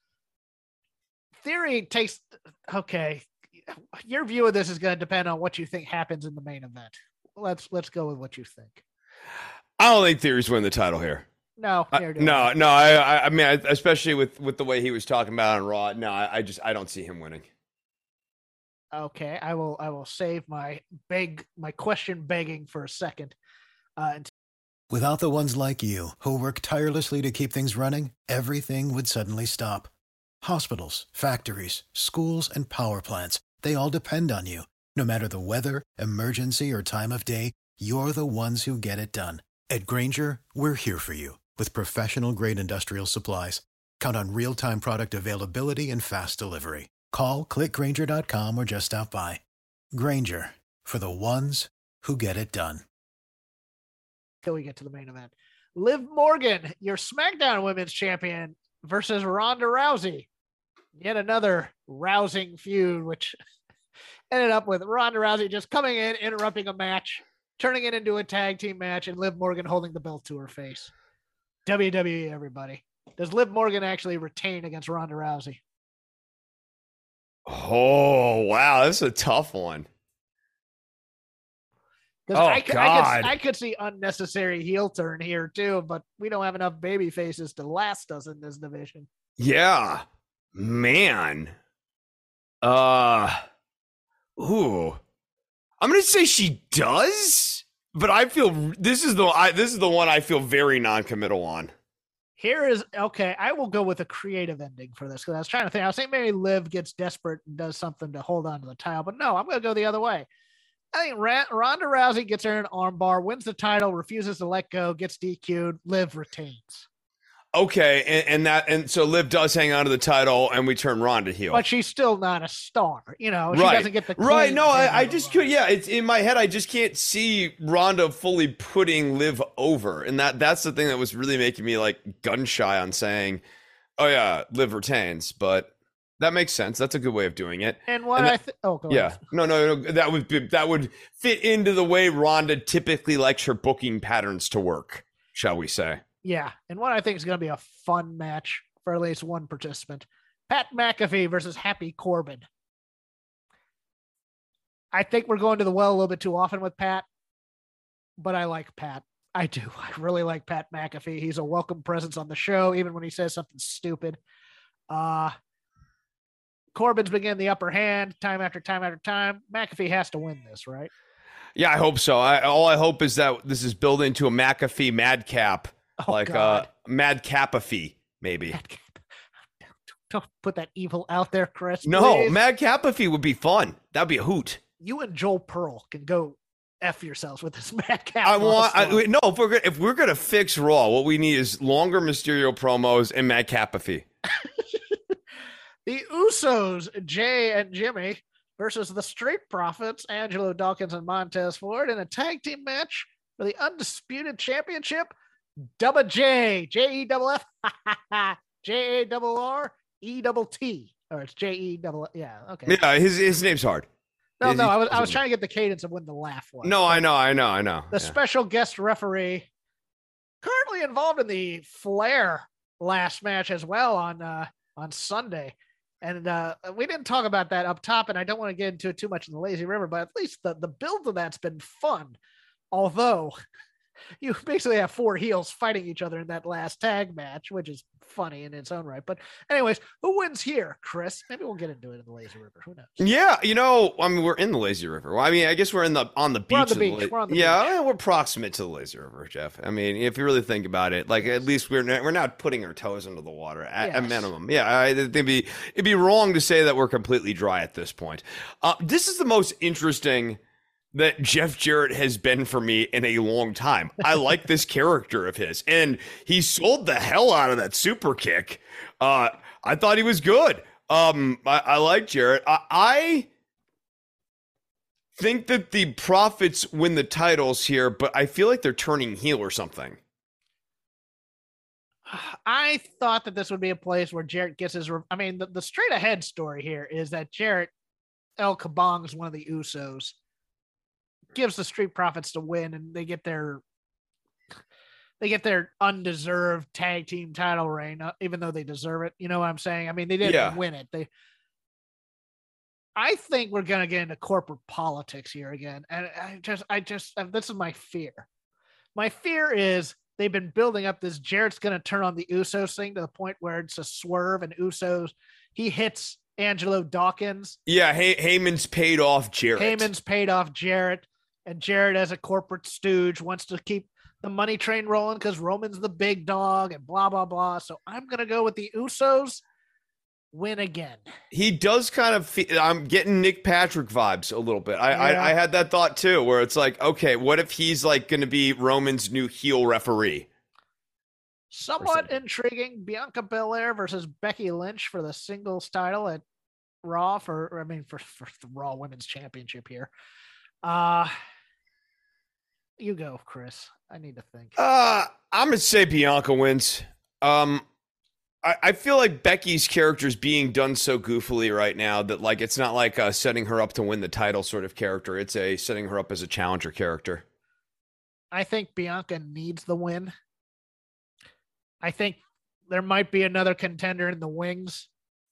Theory takes, okay, your view of this is going to depend on what you think happens in the main event. Let's go with what you think. I don't think Theory's winning the title here. No, no. I mean, especially with the way he was talking about on Raw. No, I don't see him winning. Okay, I will save my question begging for a second. Without the ones like you who work tirelessly to keep things running, everything would suddenly stop. Hospitals, factories, schools, and power plants, they all depend on you. No matter the weather, emergency, or time of day, you're the ones who get it done. At Grainger, we're here for you with professional-grade industrial supplies. Count on real-time product availability and fast delivery. Call, clickgrainger.com, or just stop by. Grainger, for the ones who get it done. Till we get to the main event. Liv Morgan, your SmackDown Women's Champion, versus Ronda Rousey. Yet another rousing feud, which ended up with Ronda Rousey just coming in, interrupting a match, turning it into a tag team match, and Liv Morgan holding the belt to her face. WWE, everybody. Does Liv Morgan actually retain against Ronda Rousey? Oh, wow. That's a tough one. I could see unnecessary heel turn here too, but we don't have enough baby faces to last us in this division. Yeah, man. Ooh, I'm gonna say she does, but I feel this is the one I feel very non-committal on. I will go with a creative ending for this because I was trying to think. I was thinking maybe Liv gets desperate and does something to hold on to the title, but no, I'm going to go the other way. I think Ronda Rousey gets her an armbar, wins the title, refuses to let go, gets DQ'd. Liv retains. Okay, and so Liv does hang on to the title, and we turn Ronda heel. But she's still not a star, She doesn't get the right. No, I just could. Yeah, it's in my head. I just can't see Ronda fully putting Liv over, and that's the thing that was really making me like gun shy on saying, "Oh yeah, Liv retains." But that makes sense. That's a good way of doing it. And what go ahead. No. That would fit into the way Ronda typically likes her booking patterns to work, shall we say? Yeah, and what I think is going to be a fun match for at least one participant: Pat McAfee versus Happy Corbin. I think we're going to the well a little bit too often with Pat, but I like Pat. I do. I really like Pat McAfee. He's a welcome presence on the show, even when he says something stupid. Corbin's been getting the upper hand time after time after time. McAfee has to win this, right? Yeah, I hope so. All I hope is that this is built into a McAfee madcap, Madcapafee, maybe. Don't put that evil out there, Chris. No, Madcapafee would be fun. That'd be a hoot. You and Joel Pearl can go F yourselves with this Madcap. If we're gonna fix Raw, what we need is longer Mysterio promos and Madcapafee. The Usos, Jay and Jimmy, versus the Street Profits, Angelo Dawkins and Montez Ford, in a tag team match for the Undisputed Championship. Double J, Jeff, JARRET, or it's JEET. Yeah, okay. Yeah, his name's hard. No, I was trying to get the cadence of when the laugh was. No, I know. The special guest referee, currently involved in the Flair last match as well on Sunday. And we didn't talk about that up top, and I don't want to get into it too much in the Lazy River, but at least the build of that's been fun. Although you basically have four heels fighting each other in that last tag match, which is funny in its own right. But anyways, who wins here, Chris? Maybe we'll get into it in the Lazy River. Who knows? Yeah, we're in the Lazy River. Well, I guess we're on the beach. We're on the beach. We're proximate to the Lazy River, Jeff. I mean, if you really think about it, like at least we're not putting our toes into the water at minimum. Yeah, it'd be wrong to say that we're completely dry at this point. This is the most interesting that Jeff Jarrett has been for me in a long time. I like this character of his, and he sold the hell out of that super kick. I thought he was good. I like Jarrett. I think that the Profits win the titles here, but I feel like they're turning heel or something. I thought that this would be a place where Jarrett gets his. The straight ahead story here is that Jarrett El Kabong's one of the Usos, gives the Street Profits to win, and they get their undeserved tag team title reign, even though they deserve it. You know what I'm saying? I mean, they didn't win it. I think we're gonna get into corporate politics here again, and I just this is my fear. My fear is they've been building up this Jarrett's going to turn on the Usos thing to the point where it's a swerve and Usos, he hits Angelo Dawkins. Yeah, Heyman's paid off Jarrett. And Jarrett, as a corporate stooge, wants to keep the money train rolling because Roman's the big dog and blah, blah, blah. So I'm going to go with the Usos. Win again. He does kind of I'm getting Nick Patrick vibes a little bit. I had that thought too, where it's like, okay, what if he's like going to be Roman's new heel referee? Somewhat intriguing. Bianca Belair versus Becky Lynch for the singles title at Raw for the Raw Women's Championship here. You go, Chris. I need to think. I'm going to say Bianca wins. I feel like Becky's character is being done so goofily right now that like it's not like a setting her up to win the title sort of character. It's a setting her up as a challenger character. I think Bianca needs the win. I think there might be another contender in the wings.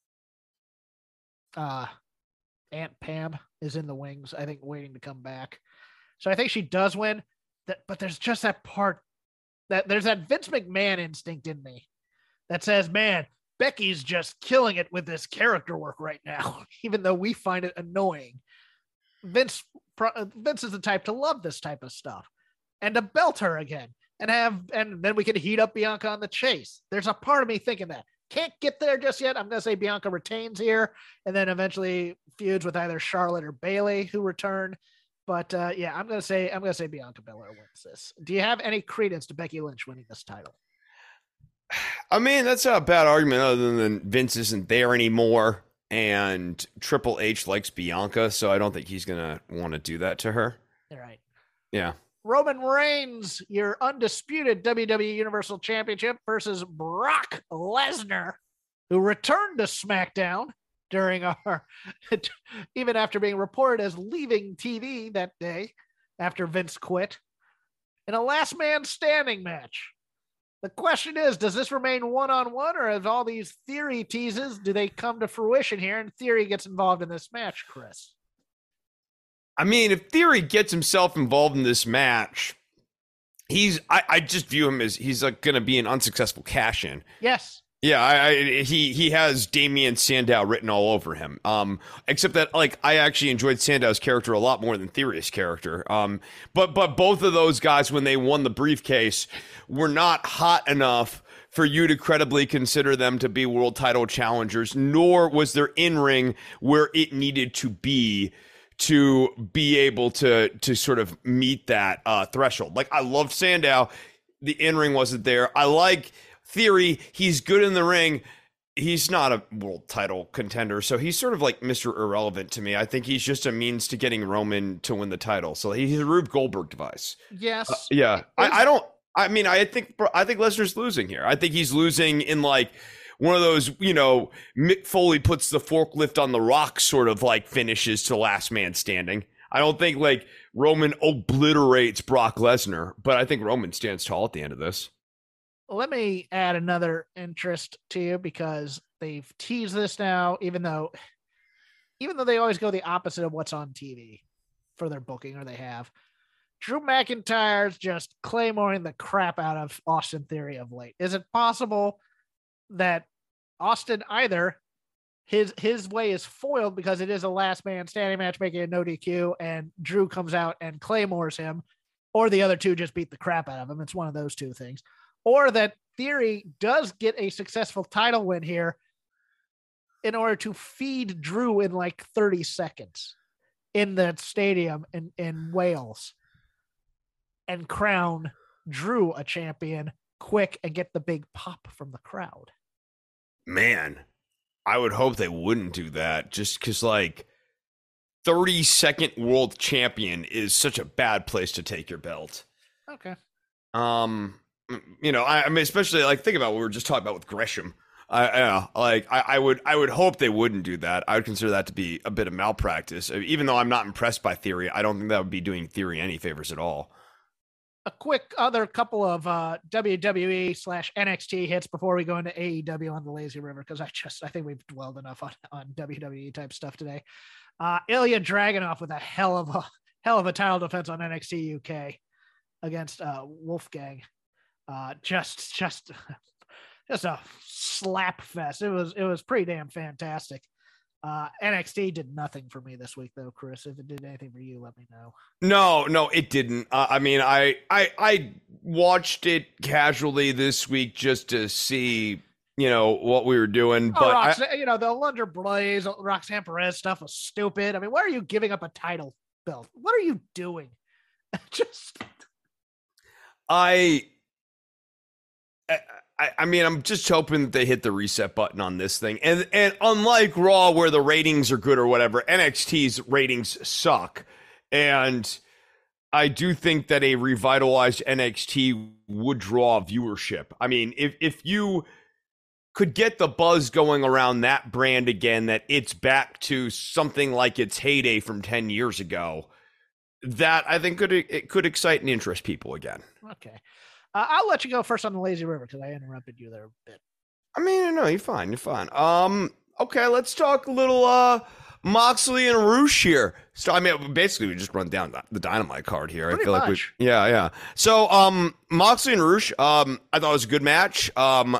Aunt Pam is in the wings, I think, waiting to come back. So I think she does win. But there's just that part that there's that Vince McMahon instinct in me that says, man, Becky's just killing it with this character work right now, even though we find it annoying. Vince is the type to love this type of stuff and to belt her again and then we can heat up Bianca on the chase. There's a part of me thinking that. Can't get there just yet. I'm going to say Bianca retains here and then eventually feuds with either Charlotte or Bayley, who return. But yeah, I'm going to say Bianca Belair wins this. Do you have any credence to Becky Lynch winning this title? I mean, that's not a bad argument other than Vince isn't there anymore and Triple H likes Bianca, so I don't think he's going to want to do that to her. All right. Yeah. Roman Reigns, your undisputed WWE Universal Championship versus Brock Lesnar, who returned to SmackDown during our, even after being reported as leaving TV that day after Vince quit, in a last man standing match. The question is, does this remain one-on-one, or as all these Theory teases, do they come to fruition here and Theory gets involved in this match, Chris? I mean, if Theory gets himself involved in this match, I just view him as he's like going to be an unsuccessful cash-in. Yes. Yeah, he has Damian Sandow written all over him. Except that like I actually enjoyed Sandow's character a lot more than Theory's character. But both of those guys, when they won the briefcase, were not hot enough for you to credibly consider them to be world title challengers, nor was their in-ring where it needed to be able to sort of meet that threshold. Like I loved Sandow, the in-ring wasn't there. I like Theory, he's good in the ring. He's not a world title contender, so he's sort of like Mr. Irrelevant to me. I think he's just a means to getting Roman to win the title. So he's a Rube Goldberg device. Yes. Yeah. I think Lesnar's losing here. I think he's losing in like one of those, Mick Foley puts the forklift on the Rock sort of like finishes to last man standing. I don't think like Roman obliterates Brock Lesnar, but I think Roman stands tall at the end of this. Let me add another interest to you because they've teased this now, even though they always go the opposite of what's on TV for their booking, or they have. Drew McIntyre's just claymoring the crap out of Austin Theory of late. Is it possible that Austin either his way is foiled because it is a last man standing match, making a no DQ, and Drew comes out and claymores him, or the other two just beat the crap out of him? It's one of those two things. Or that Theory does get a successful title win here in order to feed Drew in like 30 seconds in that stadium in Wales and crown Drew a champion quick and get the big pop from the crowd. Man, I would hope they wouldn't do that, just because like 30-second world champion is such a bad place to take your belt. Okay. I mean, especially like think about what we were just talking about with Gresham. I would hope they wouldn't do that. I would consider that to be a bit of malpractice. Even though I'm not impressed by Theory, I don't think that would be doing Theory any favors at all. A quick other couple of WWE/NXT hits before we go into AEW on the Lazy River, because I think we've dwelled enough on WWE type stuff today. Ilya Dragunov with a hell of a title defense on NXT UK against Wolfgang. Just a slap fest. It was pretty damn fantastic. NXT did nothing for me this week, though, Chris. If it did anything for you, let me know. No, it didn't. I mean, I watched it casually this week just to see, what we were doing. But the Lunder Blaze, Roxanne Perez stuff was stupid. I mean, why are you giving up a title belt? What are you doing? I mean, I'm just hoping that they hit the reset button on this thing. And unlike Raw, where the ratings are good or whatever, NXT's ratings suck. And I do think that a revitalized NXT would draw viewership. I mean, if you could get the buzz going around that brand again, that it's back to something like its heyday from 10 years ago, that I think it could excite and interest people again. Okay. I'll let you go first on the Lazy River because I interrupted you there a bit. I mean, no, you're fine. Okay, let's talk a little Moxley and Rush here. So, I mean, basically, we just run down the Dynamite card here. Pretty I feel much. like yeah. So, Moxley and Rush, I thought it was a good match.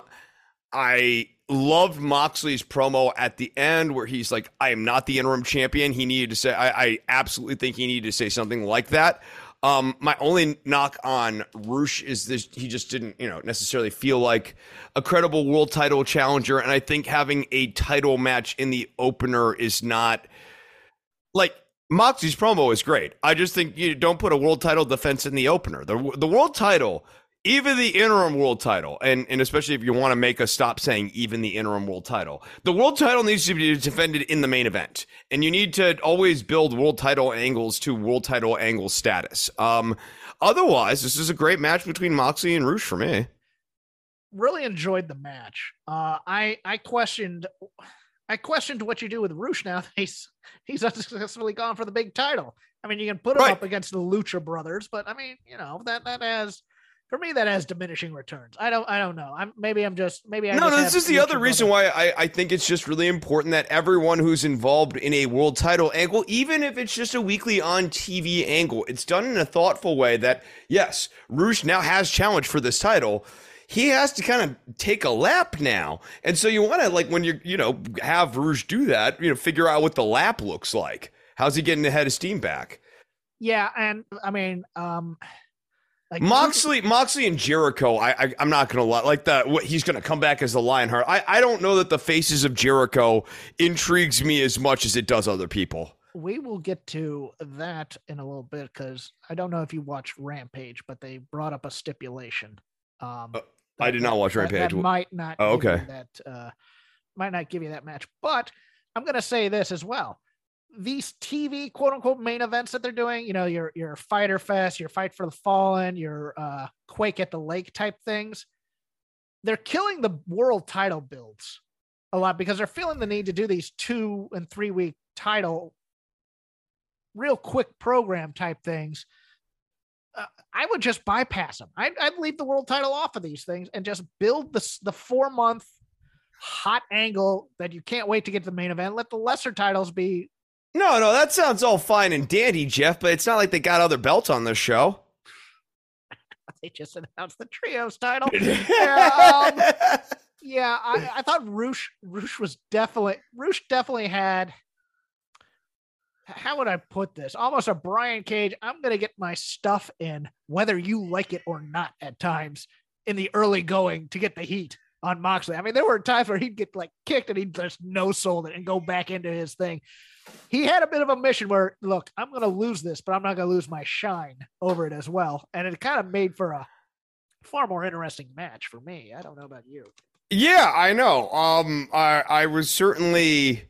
I loved Moxley's promo at the end where he's like, I am not the interim champion. He needed to say, I absolutely think he needed to say something like that. My only knock on Rush is this: he just didn't, necessarily feel like a credible world title challenger. And I think having a title match in the opener is not like Moxley's promo is great. I just think you don't put a world title defense in the opener. The world title, even the interim world title, and especially if you want to make us stop saying even the interim world title, the world title needs to be defended in the main event. And you need to always build world title angles to world title angle status. Otherwise, this is a great match between Moxley and Rush for me. Really enjoyed the match. I questioned what you do with Rush now that he's unsuccessfully gone for the big title. I mean, you can put him up against the Lucha Brothers, but I mean, that has... For me, that has diminishing returns. I don't know. This is the other reason why I think it's just really important that everyone who's involved in a world title angle, even if it's just a weekly on TV angle, it's done in a thoughtful way that, yes, Rush now has challenged for this title. He has to kind of take a lap now. And so you want to, like, when you have Rush do that, figure out what the lap looks like. How's he getting the head of steam back? Yeah. And I mean, like Moxley and Jericho, I'm not gonna lie, like he's gonna come back as the Lionheart. I don't know that the faces of Jericho intrigues me as much as it does other people. We will get to that in a little bit because I don't know if you watched Rampage, but they brought up a stipulation. I did not watch Rampage. That might not. Okay. Might not give you that match, but I'm gonna say this as well. These TV quote unquote main events that they're doing, your Fighter Fest, your Fight for the Fallen, your Quake at the Lake type things, they're killing the world title builds a lot because they're feeling the need to do these 2 and 3 week title, real quick program type things. I would just bypass them. I'd leave the world title off of these things and just build the 4-month hot angle that you can't wait to get to the main event. Let the lesser titles be. No, that sounds all fine and dandy, Jeff, but it's not like they got other belts on this show. They just announced the trios title. I thought Rush definitely had, how would I put this? Almost a Brian Cage, I'm going to get my stuff in, whether you like it or not at times in the early going to get the heat on Moxley. I mean, there were times where he'd get like kicked and he'd just no-sold it and go back into his thing. He had a bit of a mission where, look, I'm going to lose this, but I'm not going to lose my shine over it as well. And it kind of made for a far more interesting match for me. I don't know about you. Yeah, I know. I was certainly...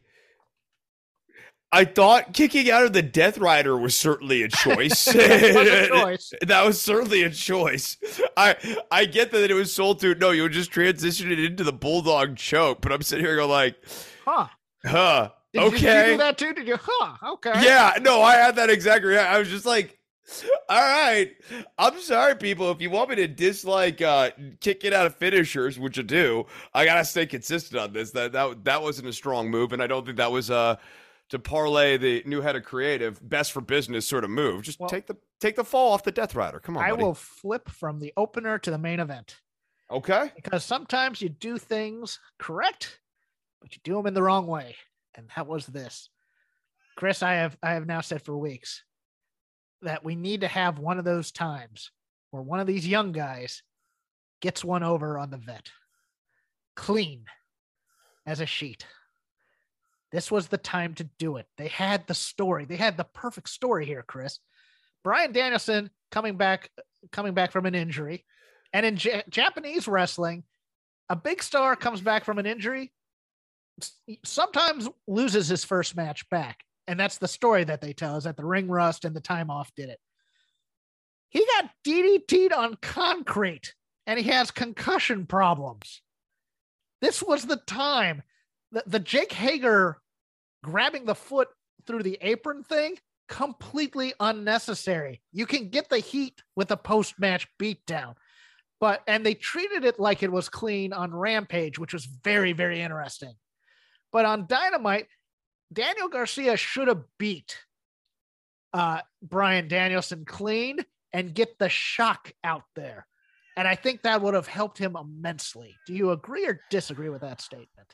I thought kicking out of the Death Rider was certainly a choice. That was certainly a choice. I get that it was sold to, no, you would just transition it into the Bulldog choke, but I'm sitting here going like, okay. Did you do that too? Did you? Okay. Yeah, no, I had that exact reaction. I was just like, all right, I'm sorry, people. If you want me to dislike kicking out of finishers, which I do, I got to stay consistent on this. That wasn't a strong move, and I don't think that was to parlay the new head of creative, best for business sort of move. Just take the fall off the Death Rider. Come on, buddy. I will flip from the opener to the main event. Okay. Because sometimes you do things correct, but you do them in the wrong way. And that was this. Chris, I have now said for weeks that we need to have one of those times where one of these young guys gets one over on the vet. Clean as a sheet. This was the time to do it. They had the story. They had the perfect story here, Chris. Bryan Danielson coming back from an injury. And in Japanese wrestling, a big star comes back from an injury, sometimes loses his first match back. And that's the story that they tell, is that the ring rust and the time off did it. He got DDT'd on concrete and he has concussion problems. This was the time. The Jake Hager grabbing the foot through the apron thing, completely unnecessary. You can get the heat with a post-match beatdown. And they treated it like it was clean on Rampage, which was very, very interesting. But on Dynamite, Daniel Garcia should have beat Bryan Danielson clean and get the shock out there. And I think that would have helped him immensely. Do you agree or disagree with that statement?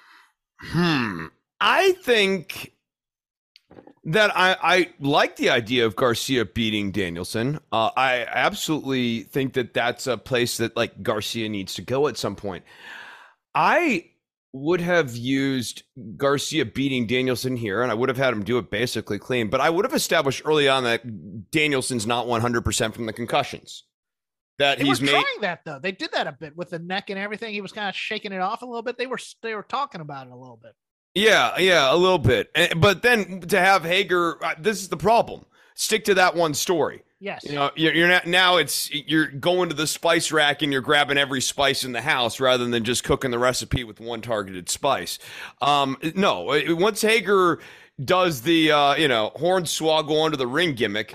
I think that I like the idea of Garcia beating Danielson. I absolutely think that that's a place that like Garcia needs to go at some point. I would have used Garcia beating Danielson here, and I would have had him do it basically clean, but I would have established early on that Danielson's not 100% from the concussions. That they were trying that though. They did that a bit with the neck and everything. He was kind of shaking it off a little bit. They were talking about it a little bit. Yeah, a little bit. But then to have Hager, this is the problem. Stick to that one story. Yes. You know, you're not, now you're going to the spice rack and you're grabbing every spice in the house rather than just cooking the recipe with one targeted spice. No, once Hager does the hornswoggle onto the ring gimmick,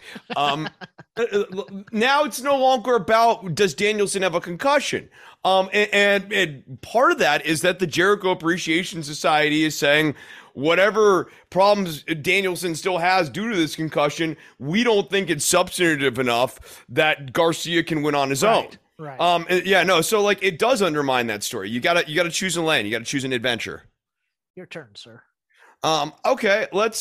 now it's no longer about does Danielson have a concussion. And part of that is that the Jericho Appreciation Society is saying whatever problems Danielson still has due to this concussion, we don't think it's substantive enough that Garcia can win on his own. Right. So like it does undermine that story. You gotta choose a lane. You gotta choose an adventure. Your turn, sir. Okay, let's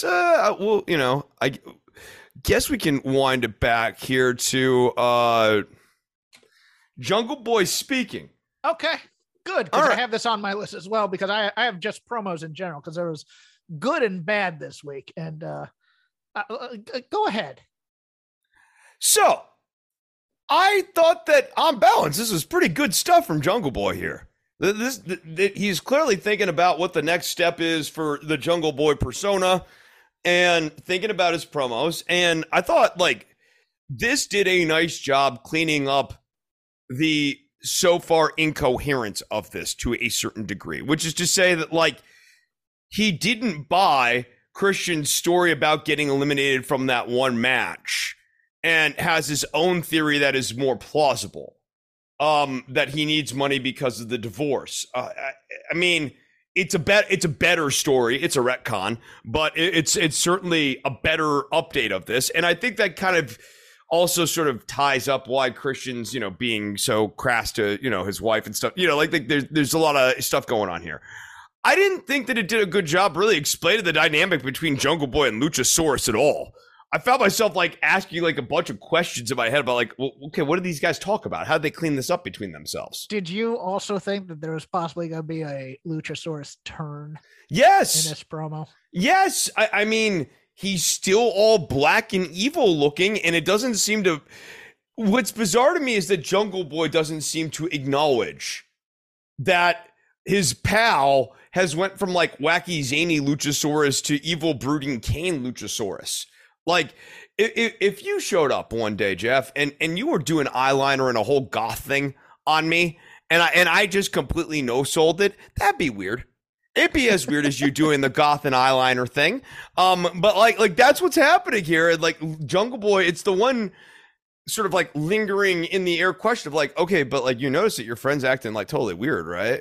I guess we can wind it back here to Jungle Boy speaking. Okay, good. Because I have this on my list as well, because I have just promos in general, because there was good and bad this week. And go ahead. So I thought that on balance, this was pretty good stuff from Jungle Boy here. He's clearly thinking about what the next step is for the Jungle Boy persona and thinking about his promos. And I thought like this did a nice job cleaning up the so far incoherence of this to a certain degree, which is to say that like he didn't buy Christian's story about getting eliminated from that one match and has his own theory that is more plausible, that he needs money because of the divorce. I mean, it's a better story. It's a retcon, but it's certainly a better update of this. And I think that kind of also sort of ties up why Christian's, being so crass to, his wife and stuff, like there's a lot of stuff going on here. I didn't think that it did a good job really explaining the dynamic between Jungle Boy and Luchasaurus at all. I found myself like asking like a bunch of questions in my head about like, well, okay, what did these guys talk about? How did they clean this up between themselves? Did you also think that there was possibly going to be a Luchasaurus turn? Yes. In this promo? Yes. I mean, he's still all black and evil looking, and it doesn't seem to. What's bizarre to me is that Jungle Boy doesn't seem to acknowledge that his pal has went from like wacky zany Luchasaurus to evil brooding Kane Luchasaurus. Like, if you showed up one day, Jeff, and you were doing eyeliner and a whole goth thing on me, and I just completely no-sold it, that'd be weird. It'd be as weird as you doing the goth and eyeliner thing. But like that's what's happening here. And like Jungle Boy, it's the one sort of like lingering in the air question of like, okay, but like you notice that your friend's acting like totally weird, right?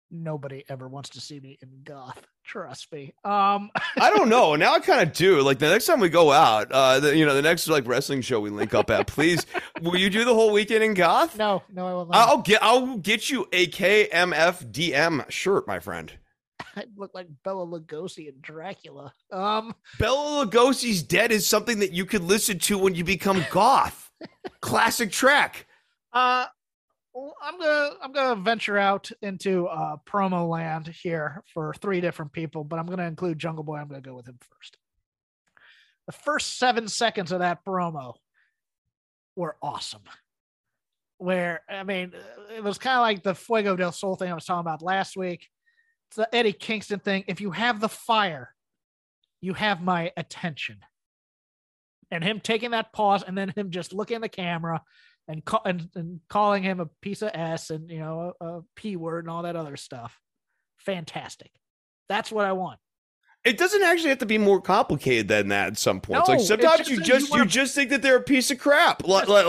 Nobody ever wants to see me in goth. Trust me. I don't know. Now I kind of do. Like the next time we go out, the next like wrestling show we link up at, please, will you do the whole weekend in goth? No, I will not. I'll get you a KMFDM shirt, my friend. I look like Bela Lugosi and Dracula. Bela Lugosi's Dead is something that you could listen to when you become goth. Classic track. Well, I'm gonna venture out into promo land here for 3 different people, but I'm gonna include Jungle Boy. I'm gonna go with him first. The first 7 seconds of that promo were awesome. Where, I mean, it was kind of like the Fuego del Sol thing I was talking about last week. It's the Eddie Kingston thing. If you have the fire, you have my attention. And him taking that pause and then him just looking at the camera and calling him a piece of S and, a P word and all that other stuff. Fantastic. That's what I want. It doesn't actually have to be more complicated than that at some points. No, like sometimes you just think that they're a piece of crap.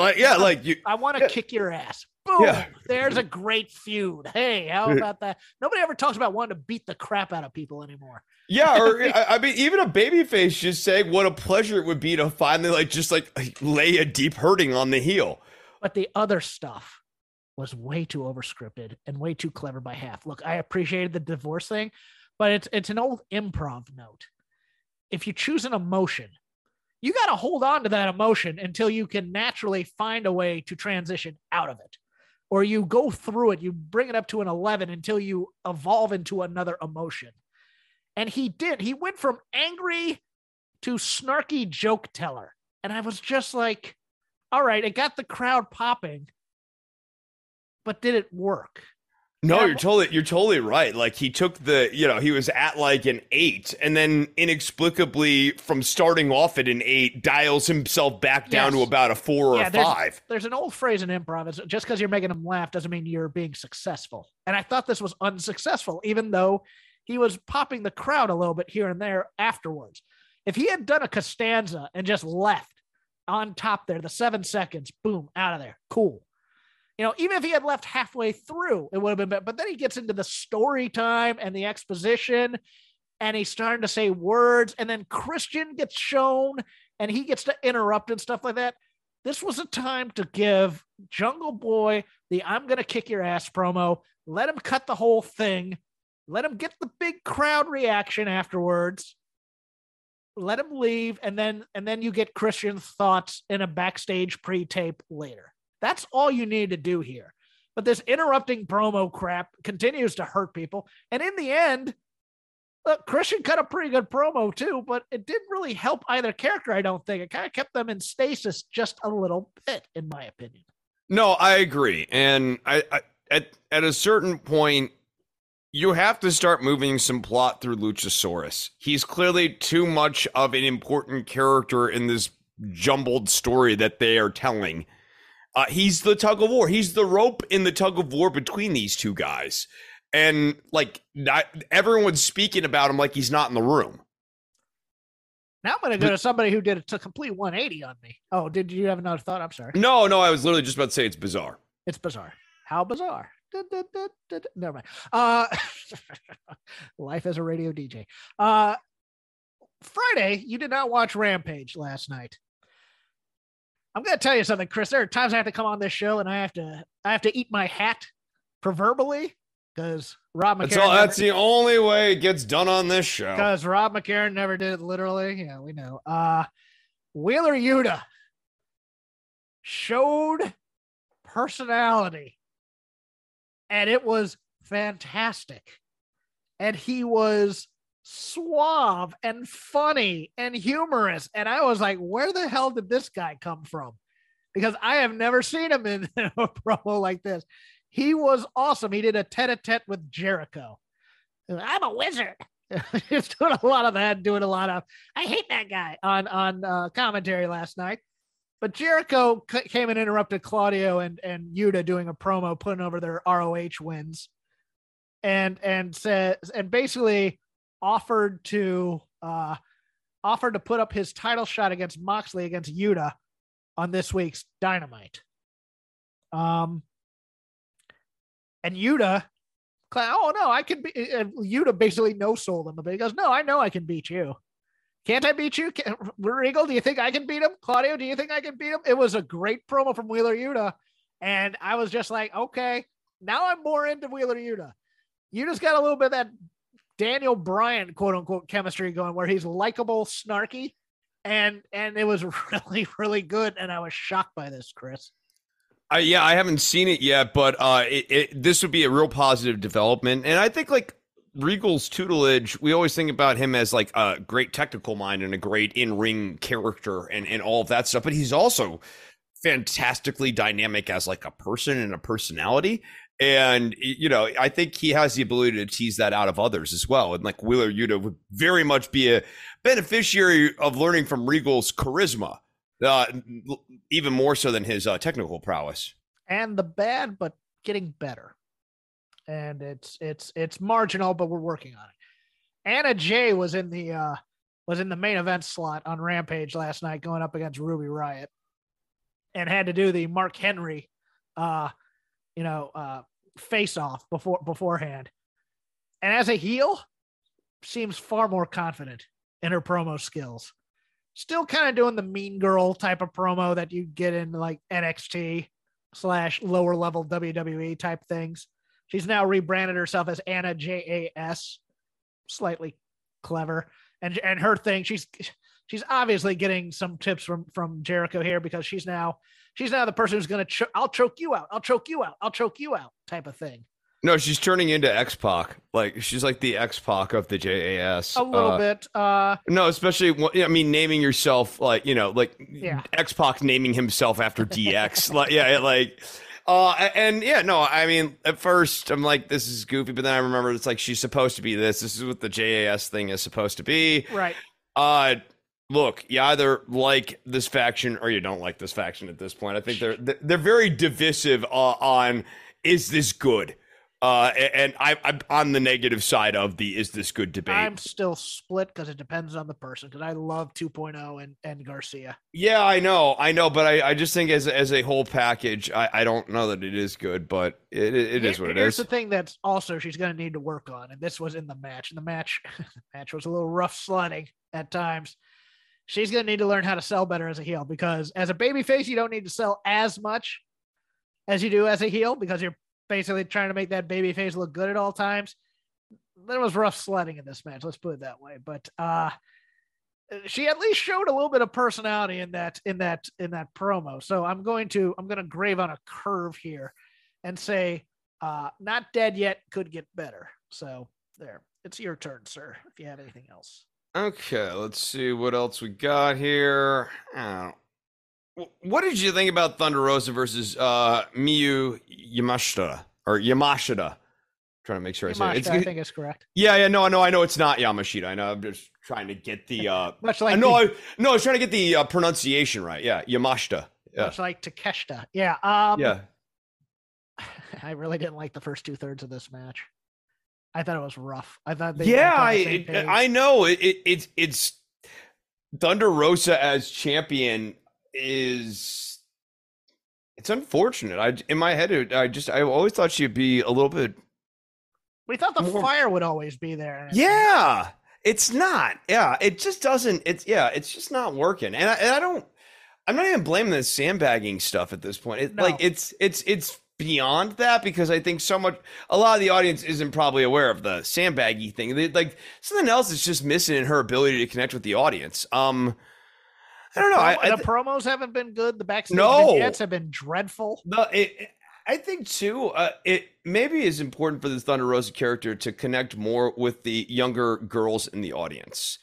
I want to kick your ass. Boom. Yeah. There's a great feud. Hey, how about that? Nobody ever talks about wanting to beat the crap out of people anymore. Yeah, or I mean, even a babyface just saying what a pleasure it would be to finally lay a deep hurting on the heel. But the other stuff was way too overscripted and way too clever by half. Look, I appreciated the divorce thing, but it's an old improv note. If you choose an emotion, you got to hold on to that emotion until you can naturally find a way to transition out of it. Or you go through it, you bring it up to an 11 until you evolve into another emotion. And he did. He went from angry to snarky joke teller. And I was just like, all right, it got the crowd popping, but did it work? No, you're totally right. Like he took he was at like an 8 and then inexplicably from starting off at an 8 dials himself back down to about a 4 or a 5. There's an old phrase in improv. It's just because you're making them laugh doesn't mean you're being successful. And I thought this was unsuccessful, even though he was popping the crowd a little bit here and there afterwards. If he had done a Costanza and just left on top there, the 7 seconds, boom, out of there. Cool. Even if he had left halfway through, it would have been better. But then he gets into the story time and the exposition, and he's starting to say words, and then Christian gets shown, and he gets to interrupt and stuff like that. This was a time to give Jungle Boy the I'm going to kick your ass promo. Let him cut the whole thing. Let him get the big crowd reaction afterwards. Let him leave, and then you get Christian's thoughts in a backstage pre-tape later. That's all you need to do here. But this interrupting promo crap continues to hurt people. And in the end, look, Christian cut a pretty good promo too, but it didn't really help either character, I don't think. It kind of kept them in stasis just a little bit, in my opinion. No, I agree. And I at a certain point, you have to start moving some plot through Luchasaurus. He's clearly too much of an important character in this jumbled story that they are telling. He's the tug of war. He's the rope in the tug of war between these two guys. And everyone's speaking about him like he's not in the room. Now I'm going to go to somebody who did a complete 180 on me. Oh, did you have another thought? I'm sorry. No, I was literally just about to say it's bizarre. It's bizarre. How bizarre? Never mind. Life as a radio DJ. Friday, you did not watch Rampage last night. I'm going to tell you something, Chris. There are times I have to come on this show and I have to eat my hat proverbially because Rob McCarron. That's the only way it gets done on this show. Because Rob McCarron never did it literally. Yeah, we know. Wheeler Yuta showed personality and it was fantastic. And he was suave and funny and humorous, and I was like, where the hell did this guy come from? Because I have never seen him in a promo like this. He was awesome. He did a tete-a-tete with Jericho. I'm a wizard. He's doing a lot of that, doing a lot of I hate that guy on commentary last night. But Jericho came and interrupted Claudio and Yuta doing a promo, putting over their ROH wins, and basically offered to put up his title shot against Moxley against Yuta on this week's Dynamite. And Yuta oh no, I can be. Yuta basically no sold him a bit. He goes, no, I know I can beat you. Can't I beat you? Regal, do you think I can beat him? Claudio, do you think I can beat him? It was a great promo from Wheeler Yuta. And I was just like, okay, now I'm more into Wheeler Yuta. Yuta's got a little bit of that Daniel Bryan, quote unquote, chemistry going where he's likable, snarky. And it was really, really good. And I was shocked by this, Chris. Yeah, I haven't seen it yet, but this would be a real positive development. And I think like Regal's tutelage, we always think about him as like a great technical mind and a great in-ring character and all of that stuff. But he's also fantastically dynamic as like a person and a personality. And, you know, I think he has the ability to tease that out of others as well. And like Wheeler Yuta would very much be a beneficiary of learning from Regal's charisma. Even more so than his technical prowess, and the bad, but getting better. And it's marginal, but we're working on it. Anna Jay was in the main event slot on Rampage last night, going up against Ruby Riott, and had to do the Mark Henry, face off beforehand. And as a heel, seems far more confident in her promo skills. Still kind of doing the mean girl type of promo that you get in like NXT / lower level WWE type things. She's now rebranded herself as Anna JAS, slightly clever. And her thing, she's obviously getting some tips from Jericho here, because she's now the person who's going to, I'll choke you out. I'll choke you out. I'll choke you out type of thing. No, she's turning into X-Pac. Like, she's like the X-Pac of the JAS. A little bit. No, especially, I mean, naming yourself, like, you know, like X-Pac naming himself after DX. I mean, at first I'm like, this is goofy, but then I remember it's like, she's supposed to be this. This is what the JAS thing is supposed to be. Right. Look, you either like this faction or you don't like this faction at this point. I think they're very divisive on, is this good? And I'm on the negative side of the is this good debate. I'm still split because it depends on the person, because I love 2.0 and Garcia. Yeah, I know, but I just think as a whole package, I don't know that it is good, but it is what it is. Here's the thing that's also she's going to need to work on, and this was in the match. And the match was a little rough sledding at times. She's going to need to learn how to sell better as a heel, because as a babyface, you don't need to sell as much as you do as a heel, because you're basically trying to make that baby face look good at all times. There was rough sledding in this match, let's put it that way. But she at least showed a little bit of personality in that promo. So I'm going to grave on a curve here and say not dead yet, could get better. So there, it's your turn, sir, if you have anything else. Okay, let's see what else we got here. What did you think about Thunder Rosa versus Miyu Yamashita? I'm trying to make sure I say it. I think it's correct. Yeah, no, I know it's not Yamashita. I know, I'm just trying to get the much like I was trying to get the pronunciation right. Yeah, Yamashita. Yeah. Much like Takeshita. Yeah. Yeah. I really didn't like the first 2/3 of this match. I thought it was rough. I thought I know it's Thunder Rosa as champion it's unfortunate. In my head, I always thought she'd be a little bit. We thought the fire would always be there. Yeah, it's not. Yeah, it just doesn't. It's just not working. And I'm not even blaming the sandbagging stuff at this point. It's beyond that, because I think a lot of the audience isn't probably aware of the sandbaggy thing. Like something else is just missing in her ability to connect with the audience. I don't know. The promos haven't been good. The backstage vignettes have been dreadful. I think too, it maybe is important for the Thunder Rosa character to connect more with the younger girls in the audience.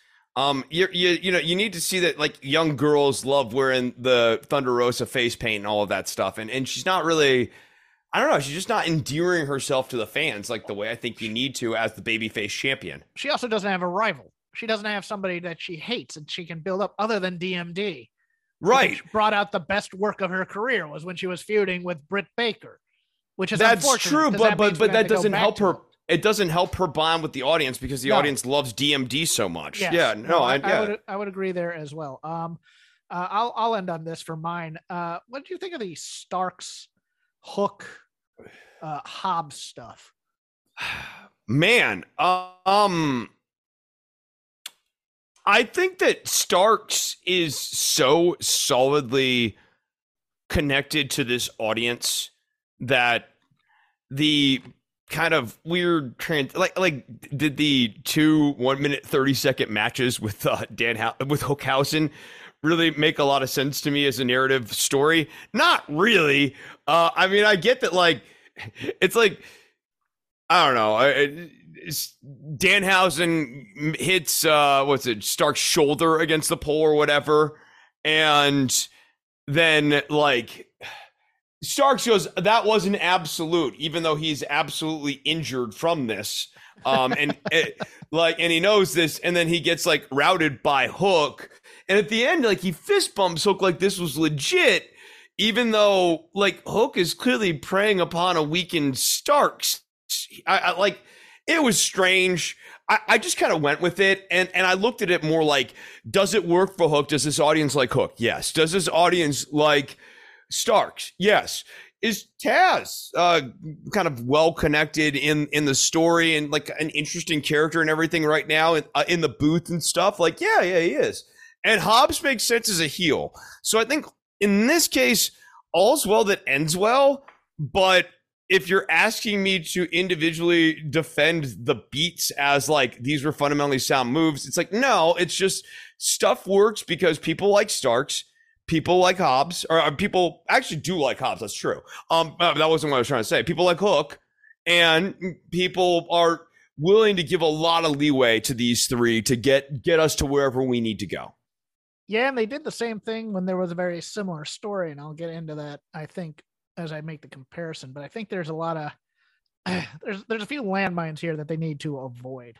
You need to see that like young girls love wearing the Thunder Rosa face paint and all of that stuff, and she's not really. I don't know. She's just not endearing herself to the fans like the way I think you need to as the babyface champion. She also doesn't have a rival. She doesn't have somebody that she hates and she can build up other than DMD. Right. Which brought out the best work of her career was when she was feuding with Britt Baker, which is that's true, but that doesn't help her. It doesn't help her bond with the audience because the audience loves DMD so much. Yes. Yeah, no, I would agree there as well. I'll end on this for mine. What did you think of the Starks Hook Hobbs stuff? Man, I think that Starks is so solidly connected to this audience that the kind of weird like did the 2 1 minute 30-second matches with with Hookhausen really make a lot of sense to me as a narrative story? Not really. I mean, I get that, like, it's like, I don't know. Danhausen hits Stark's shoulder against the pole or whatever, and then like Starks goes, that was an absolute, even though he's absolutely injured from this, and he knows this, and then he gets like routed by Hook, and at the end, like, he fist bumps Hook like this was legit, even though like Hook is clearly preying upon a weakened Starks. I like. It was strange. I just kind of went with it, and I looked at it more like, does it work for Hook? Does this audience like Hook? Yes. Does this audience like Starks? Yes. Is Taz kind of well connected in the story and like an interesting character and everything right now in the booth and stuff? Like, yeah, he is. And Hobbs makes sense as a heel. So I think in this case, all's well that ends well, but if you're asking me to individually defend the beats as like these were fundamentally sound moves, it's like, no, it's just stuff works because people like Starks, people like Hobbs, or people actually do like Hobbs. That's true. That wasn't what I was trying to say. People like Hook, and people are willing to give a lot of leeway to these three to get us to wherever we need to go. Yeah, and they did the same thing when there was a very similar story, and I'll get into that, I think, as I make the comparison, but I think there's a lot of there's a few landmines here that they need to avoid.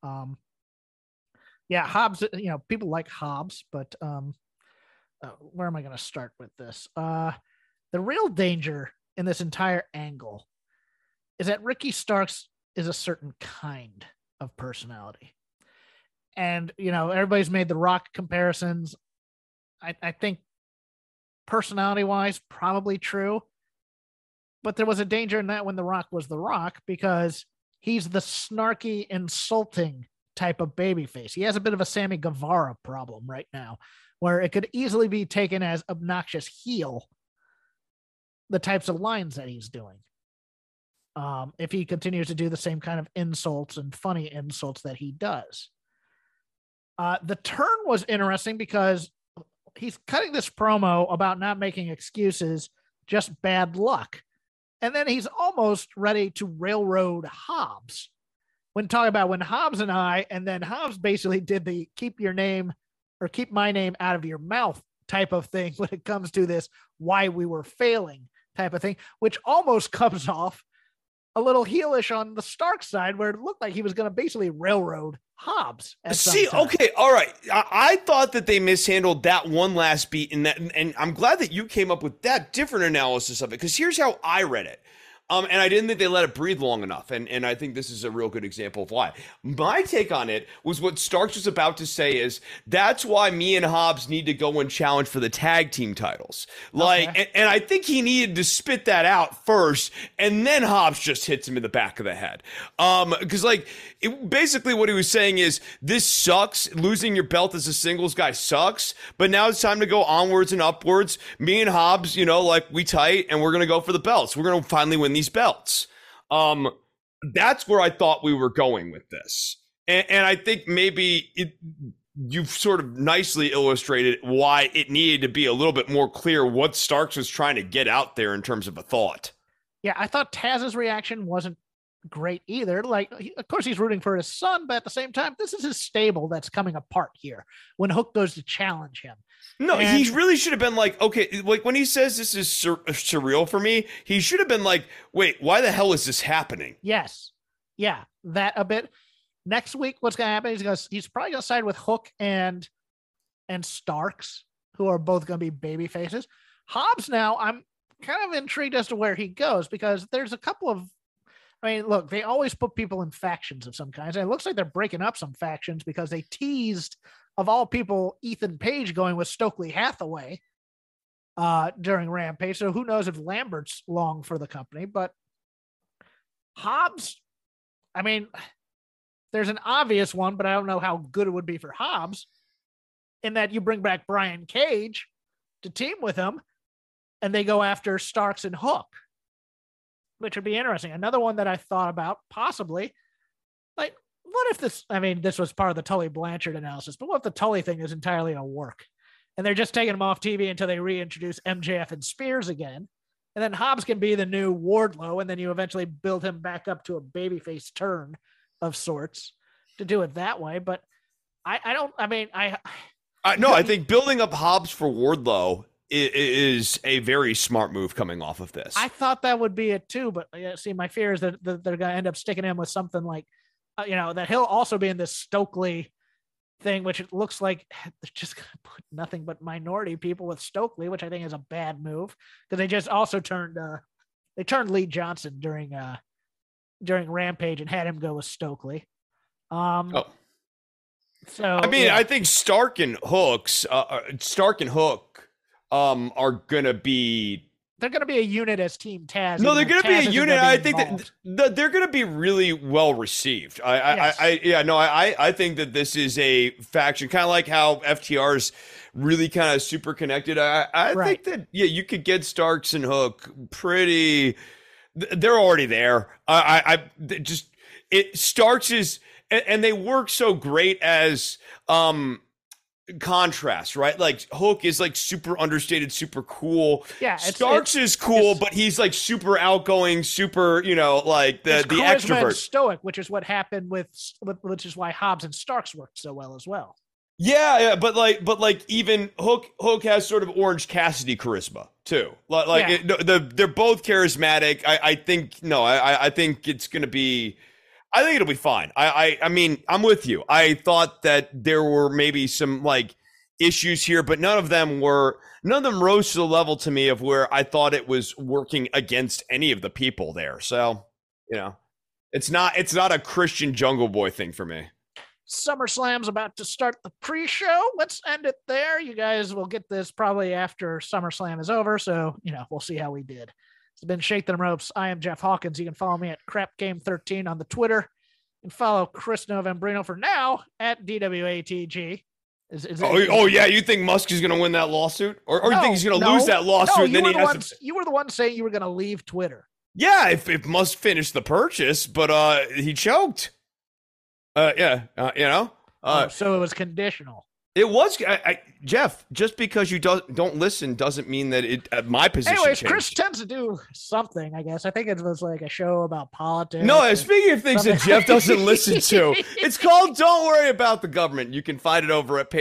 Hobbs, people like Hobbs, but where am I going to start with this? The real danger in this entire angle is that Ricky Starks is a certain kind of personality. And, everybody's made the Rock comparisons. I think personality-wise, probably true. But there was a danger in that when The Rock was The Rock, because he's the snarky, insulting type of babyface. He has a bit of a Sammy Guevara problem right now, where it could easily be taken as obnoxious heel, the types of lines that he's doing. If he continues to do the same kind of insults and funny insults that he does. The turn was interesting because he's cutting this promo about not making excuses, just bad luck. And then he's almost ready to railroad Hobbs when talking about when Hobbs and then Hobbs basically did the keep your name or keep my name out of your mouth type of thing when it comes to this why we were failing type of thing, which almost comes off a little heelish on the Stark side, where it looked like he was going to basically railroad Hobbs. Okay, all right. I thought that they mishandled that one last beat in that, and I'm glad that you came up with that different analysis of it, because here's how I read it. And I didn't think they let it breathe long enough. And I think this is a real good example of why. My take on it was what Starks was about to say is, that's why me and Hobbs need to go and challenge for the tag team titles. Like, okay. and I think he needed to spit that out first, and then Hobbs just hits him in the back of the head. Because basically what he was saying is, this sucks. Losing your belt as a singles guy sucks, but now it's time to go onwards and upwards. Me and Hobbs, we tight, and we're going to go for the belts. We're going to finally win these belts. That's where I thought we were going with this. And I think maybe you've sort of nicely illustrated why it needed to be a little bit more clear what Starks was trying to get out there in terms of a thought. Yeah, I thought Taz's reaction wasn't great either. Of course he's rooting for his son, but at the same time, this is his stable that's coming apart here when Hook goes to challenge him. No, he really should have been like, okay, like when he says this is surreal for me, he should have been like, wait, why the hell is this happening? Yes. Yeah, that a bit. Next week, what's going to happen? He's probably going to side with Hook and Starks, who are both going to be baby faces. Hobbs now, I'm kind of intrigued as to where he goes, because there's a couple of, look, they always put people in factions of some kinds. And it looks like they're breaking up some factions because they teased, of all people, Ethan Page going with Stokely Hathaway during Rampage. So who knows if Lambert's long for the company, but Hobbs I mean, there's an obvious one, but I don't know how good it would be for Hobbs, in that you bring back Brian Cage to team with him and they go after Starks and Hook, which would be interesting. Another one that I thought about possibly, like, what if this was part of the Tully Blanchard analysis, but what if the Tully thing is entirely a work and they're just taking him off TV until they reintroduce MJF and Spears again? And then Hobbs can be the new Wardlow, and then you eventually build him back up to a babyface turn of sorts to do it that way. But I think building up Hobbs for Wardlow is a very smart move coming off of this. I thought that would be it too, but see, my fear is that they're going to end up sticking him with something like, that he'll also be in this Stokely thing, which it looks like they're just going to put nothing but minority people with Stokely, which I think is a bad move, because they just also turned Lee Johnson during Rampage and had him go with Stokely. So I think Stark and Hook are gonna be. They're going to be a unit as Team Taz. No, they're going to be a unit. I think that they're going to be really well received. I think that this is a faction, kind of like how FTR's really kind of super connected. I think that you could get Starks and Hook pretty. They're already there. Starks is, and they work so great as contrast, right? Like Hook is like super understated, super cool. Yeah, Starks is cool, but he's like super outgoing, super, like the extrovert, stoic, which is what happened which is why Hobbs and Starks worked so well as well. Yeah, but even Hook has sort of Orange Cassidy charisma too. They're both charismatic. I think it's gonna be. I think it'll be fine. I mean, I'm with you. I thought that there were maybe some like issues here, but none of them rose to the level to me of where I thought it was working against any of the people there. So, it's not a Christian Jungle Boy thing for me. SummerSlam's about to start the pre-show. Let's end it there. You guys will get this probably after SummerSlam is over. So, we'll see how we did. It's been Shake Them Ropes. I am Jeff Hawkins. You can follow me at CrapGame13 on the Twitter, and follow Chris Novembrino for now at DWATG. Yeah, you think Musk is going to win that lawsuit, or you think he's going to lose that lawsuit? No, you were the one saying you were going to leave Twitter. Yeah, if Musk finished the purchase, but he choked. So it was conditional. It was, Jeff. Just because you don't listen doesn't mean that my position. Anyways, changed. Chris tends to do something. I guess I think it was like a show about politics. No, speaking of things that Jeff doesn't listen to, it's called "Don't Worry About the Government." You can find it over at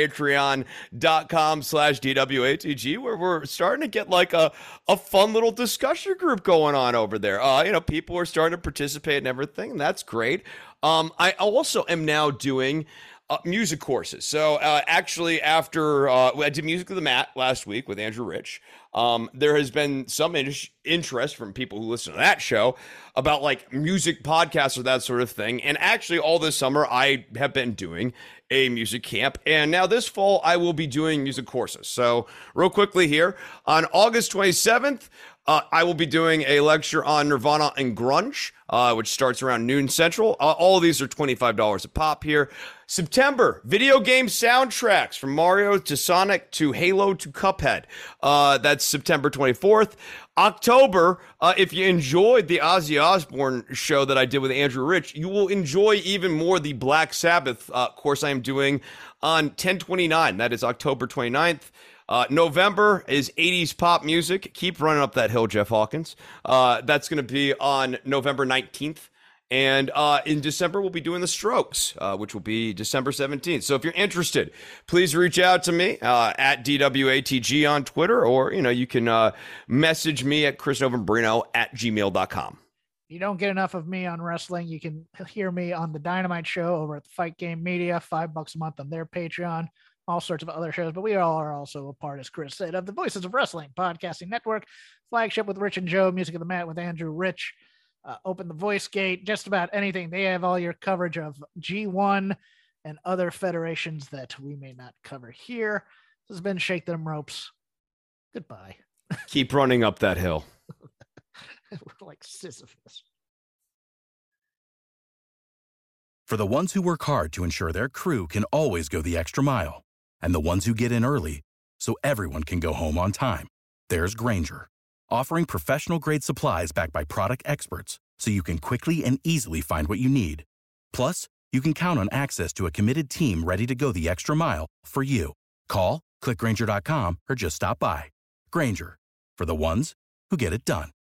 Patreon.com/DWATG, where we're starting to get like a fun little discussion group going on over there. People are starting to participate and everything, and that's great. I also am now doing music courses. So actually, after I did Music of the Mat last week with Andrew Rich, there has been some interest from people who listen to that show about like music podcasts or that sort of thing. And actually, all this summer, I have been doing a music camp. And now this fall, I will be doing music courses. So real quickly here, on August 27th, I will be doing a lecture on Nirvana and grunge, which starts around noon Central. All of these are $25 a pop here. September, video game soundtracks from Mario to Sonic to Halo to Cuphead. That's September 24th. October, if you enjoyed the Ozzy Osbourne show that I did with Andrew Rich, you will enjoy even more the Black Sabbath course I am doing on 10/29. That is October 29th. November is 80s pop music. Keep running up that hill, Jeff Hawkins. That's going to be on November 19th. And in December, we'll be doing The Strokes, which will be December 17th. So if you're interested, please reach out to me at DWATG on Twitter, or, you can message me at chrisnovembrino@gmail.com. You don't get enough of me on wrestling. You can hear me on the Dynamite Show over at the Fight Game Media, $5 a month on their Patreon, all sorts of other shows. But we all are also a part, as Chris said, of the Voices of Wrestling Podcasting Network, flagship with Rich and Joe, Music of the Mat with Andrew Rich. Open the Voice Gate, just about anything. They have all your coverage of G1 and other federations that we may not cover here. This has been Shake Them Ropes. Goodbye. Keep running up that hill. We're like Sisyphus. For the ones who work hard to ensure their crew can always go the extra mile, and the ones who get in early so everyone can go home on time, there's Grainger, offering professional-grade supplies backed by product experts so you can quickly and easily find what you need. Plus, you can count on access to a committed team ready to go the extra mile for you. Call, click Grainger.com, or just stop by. Grainger, for the ones who get it done.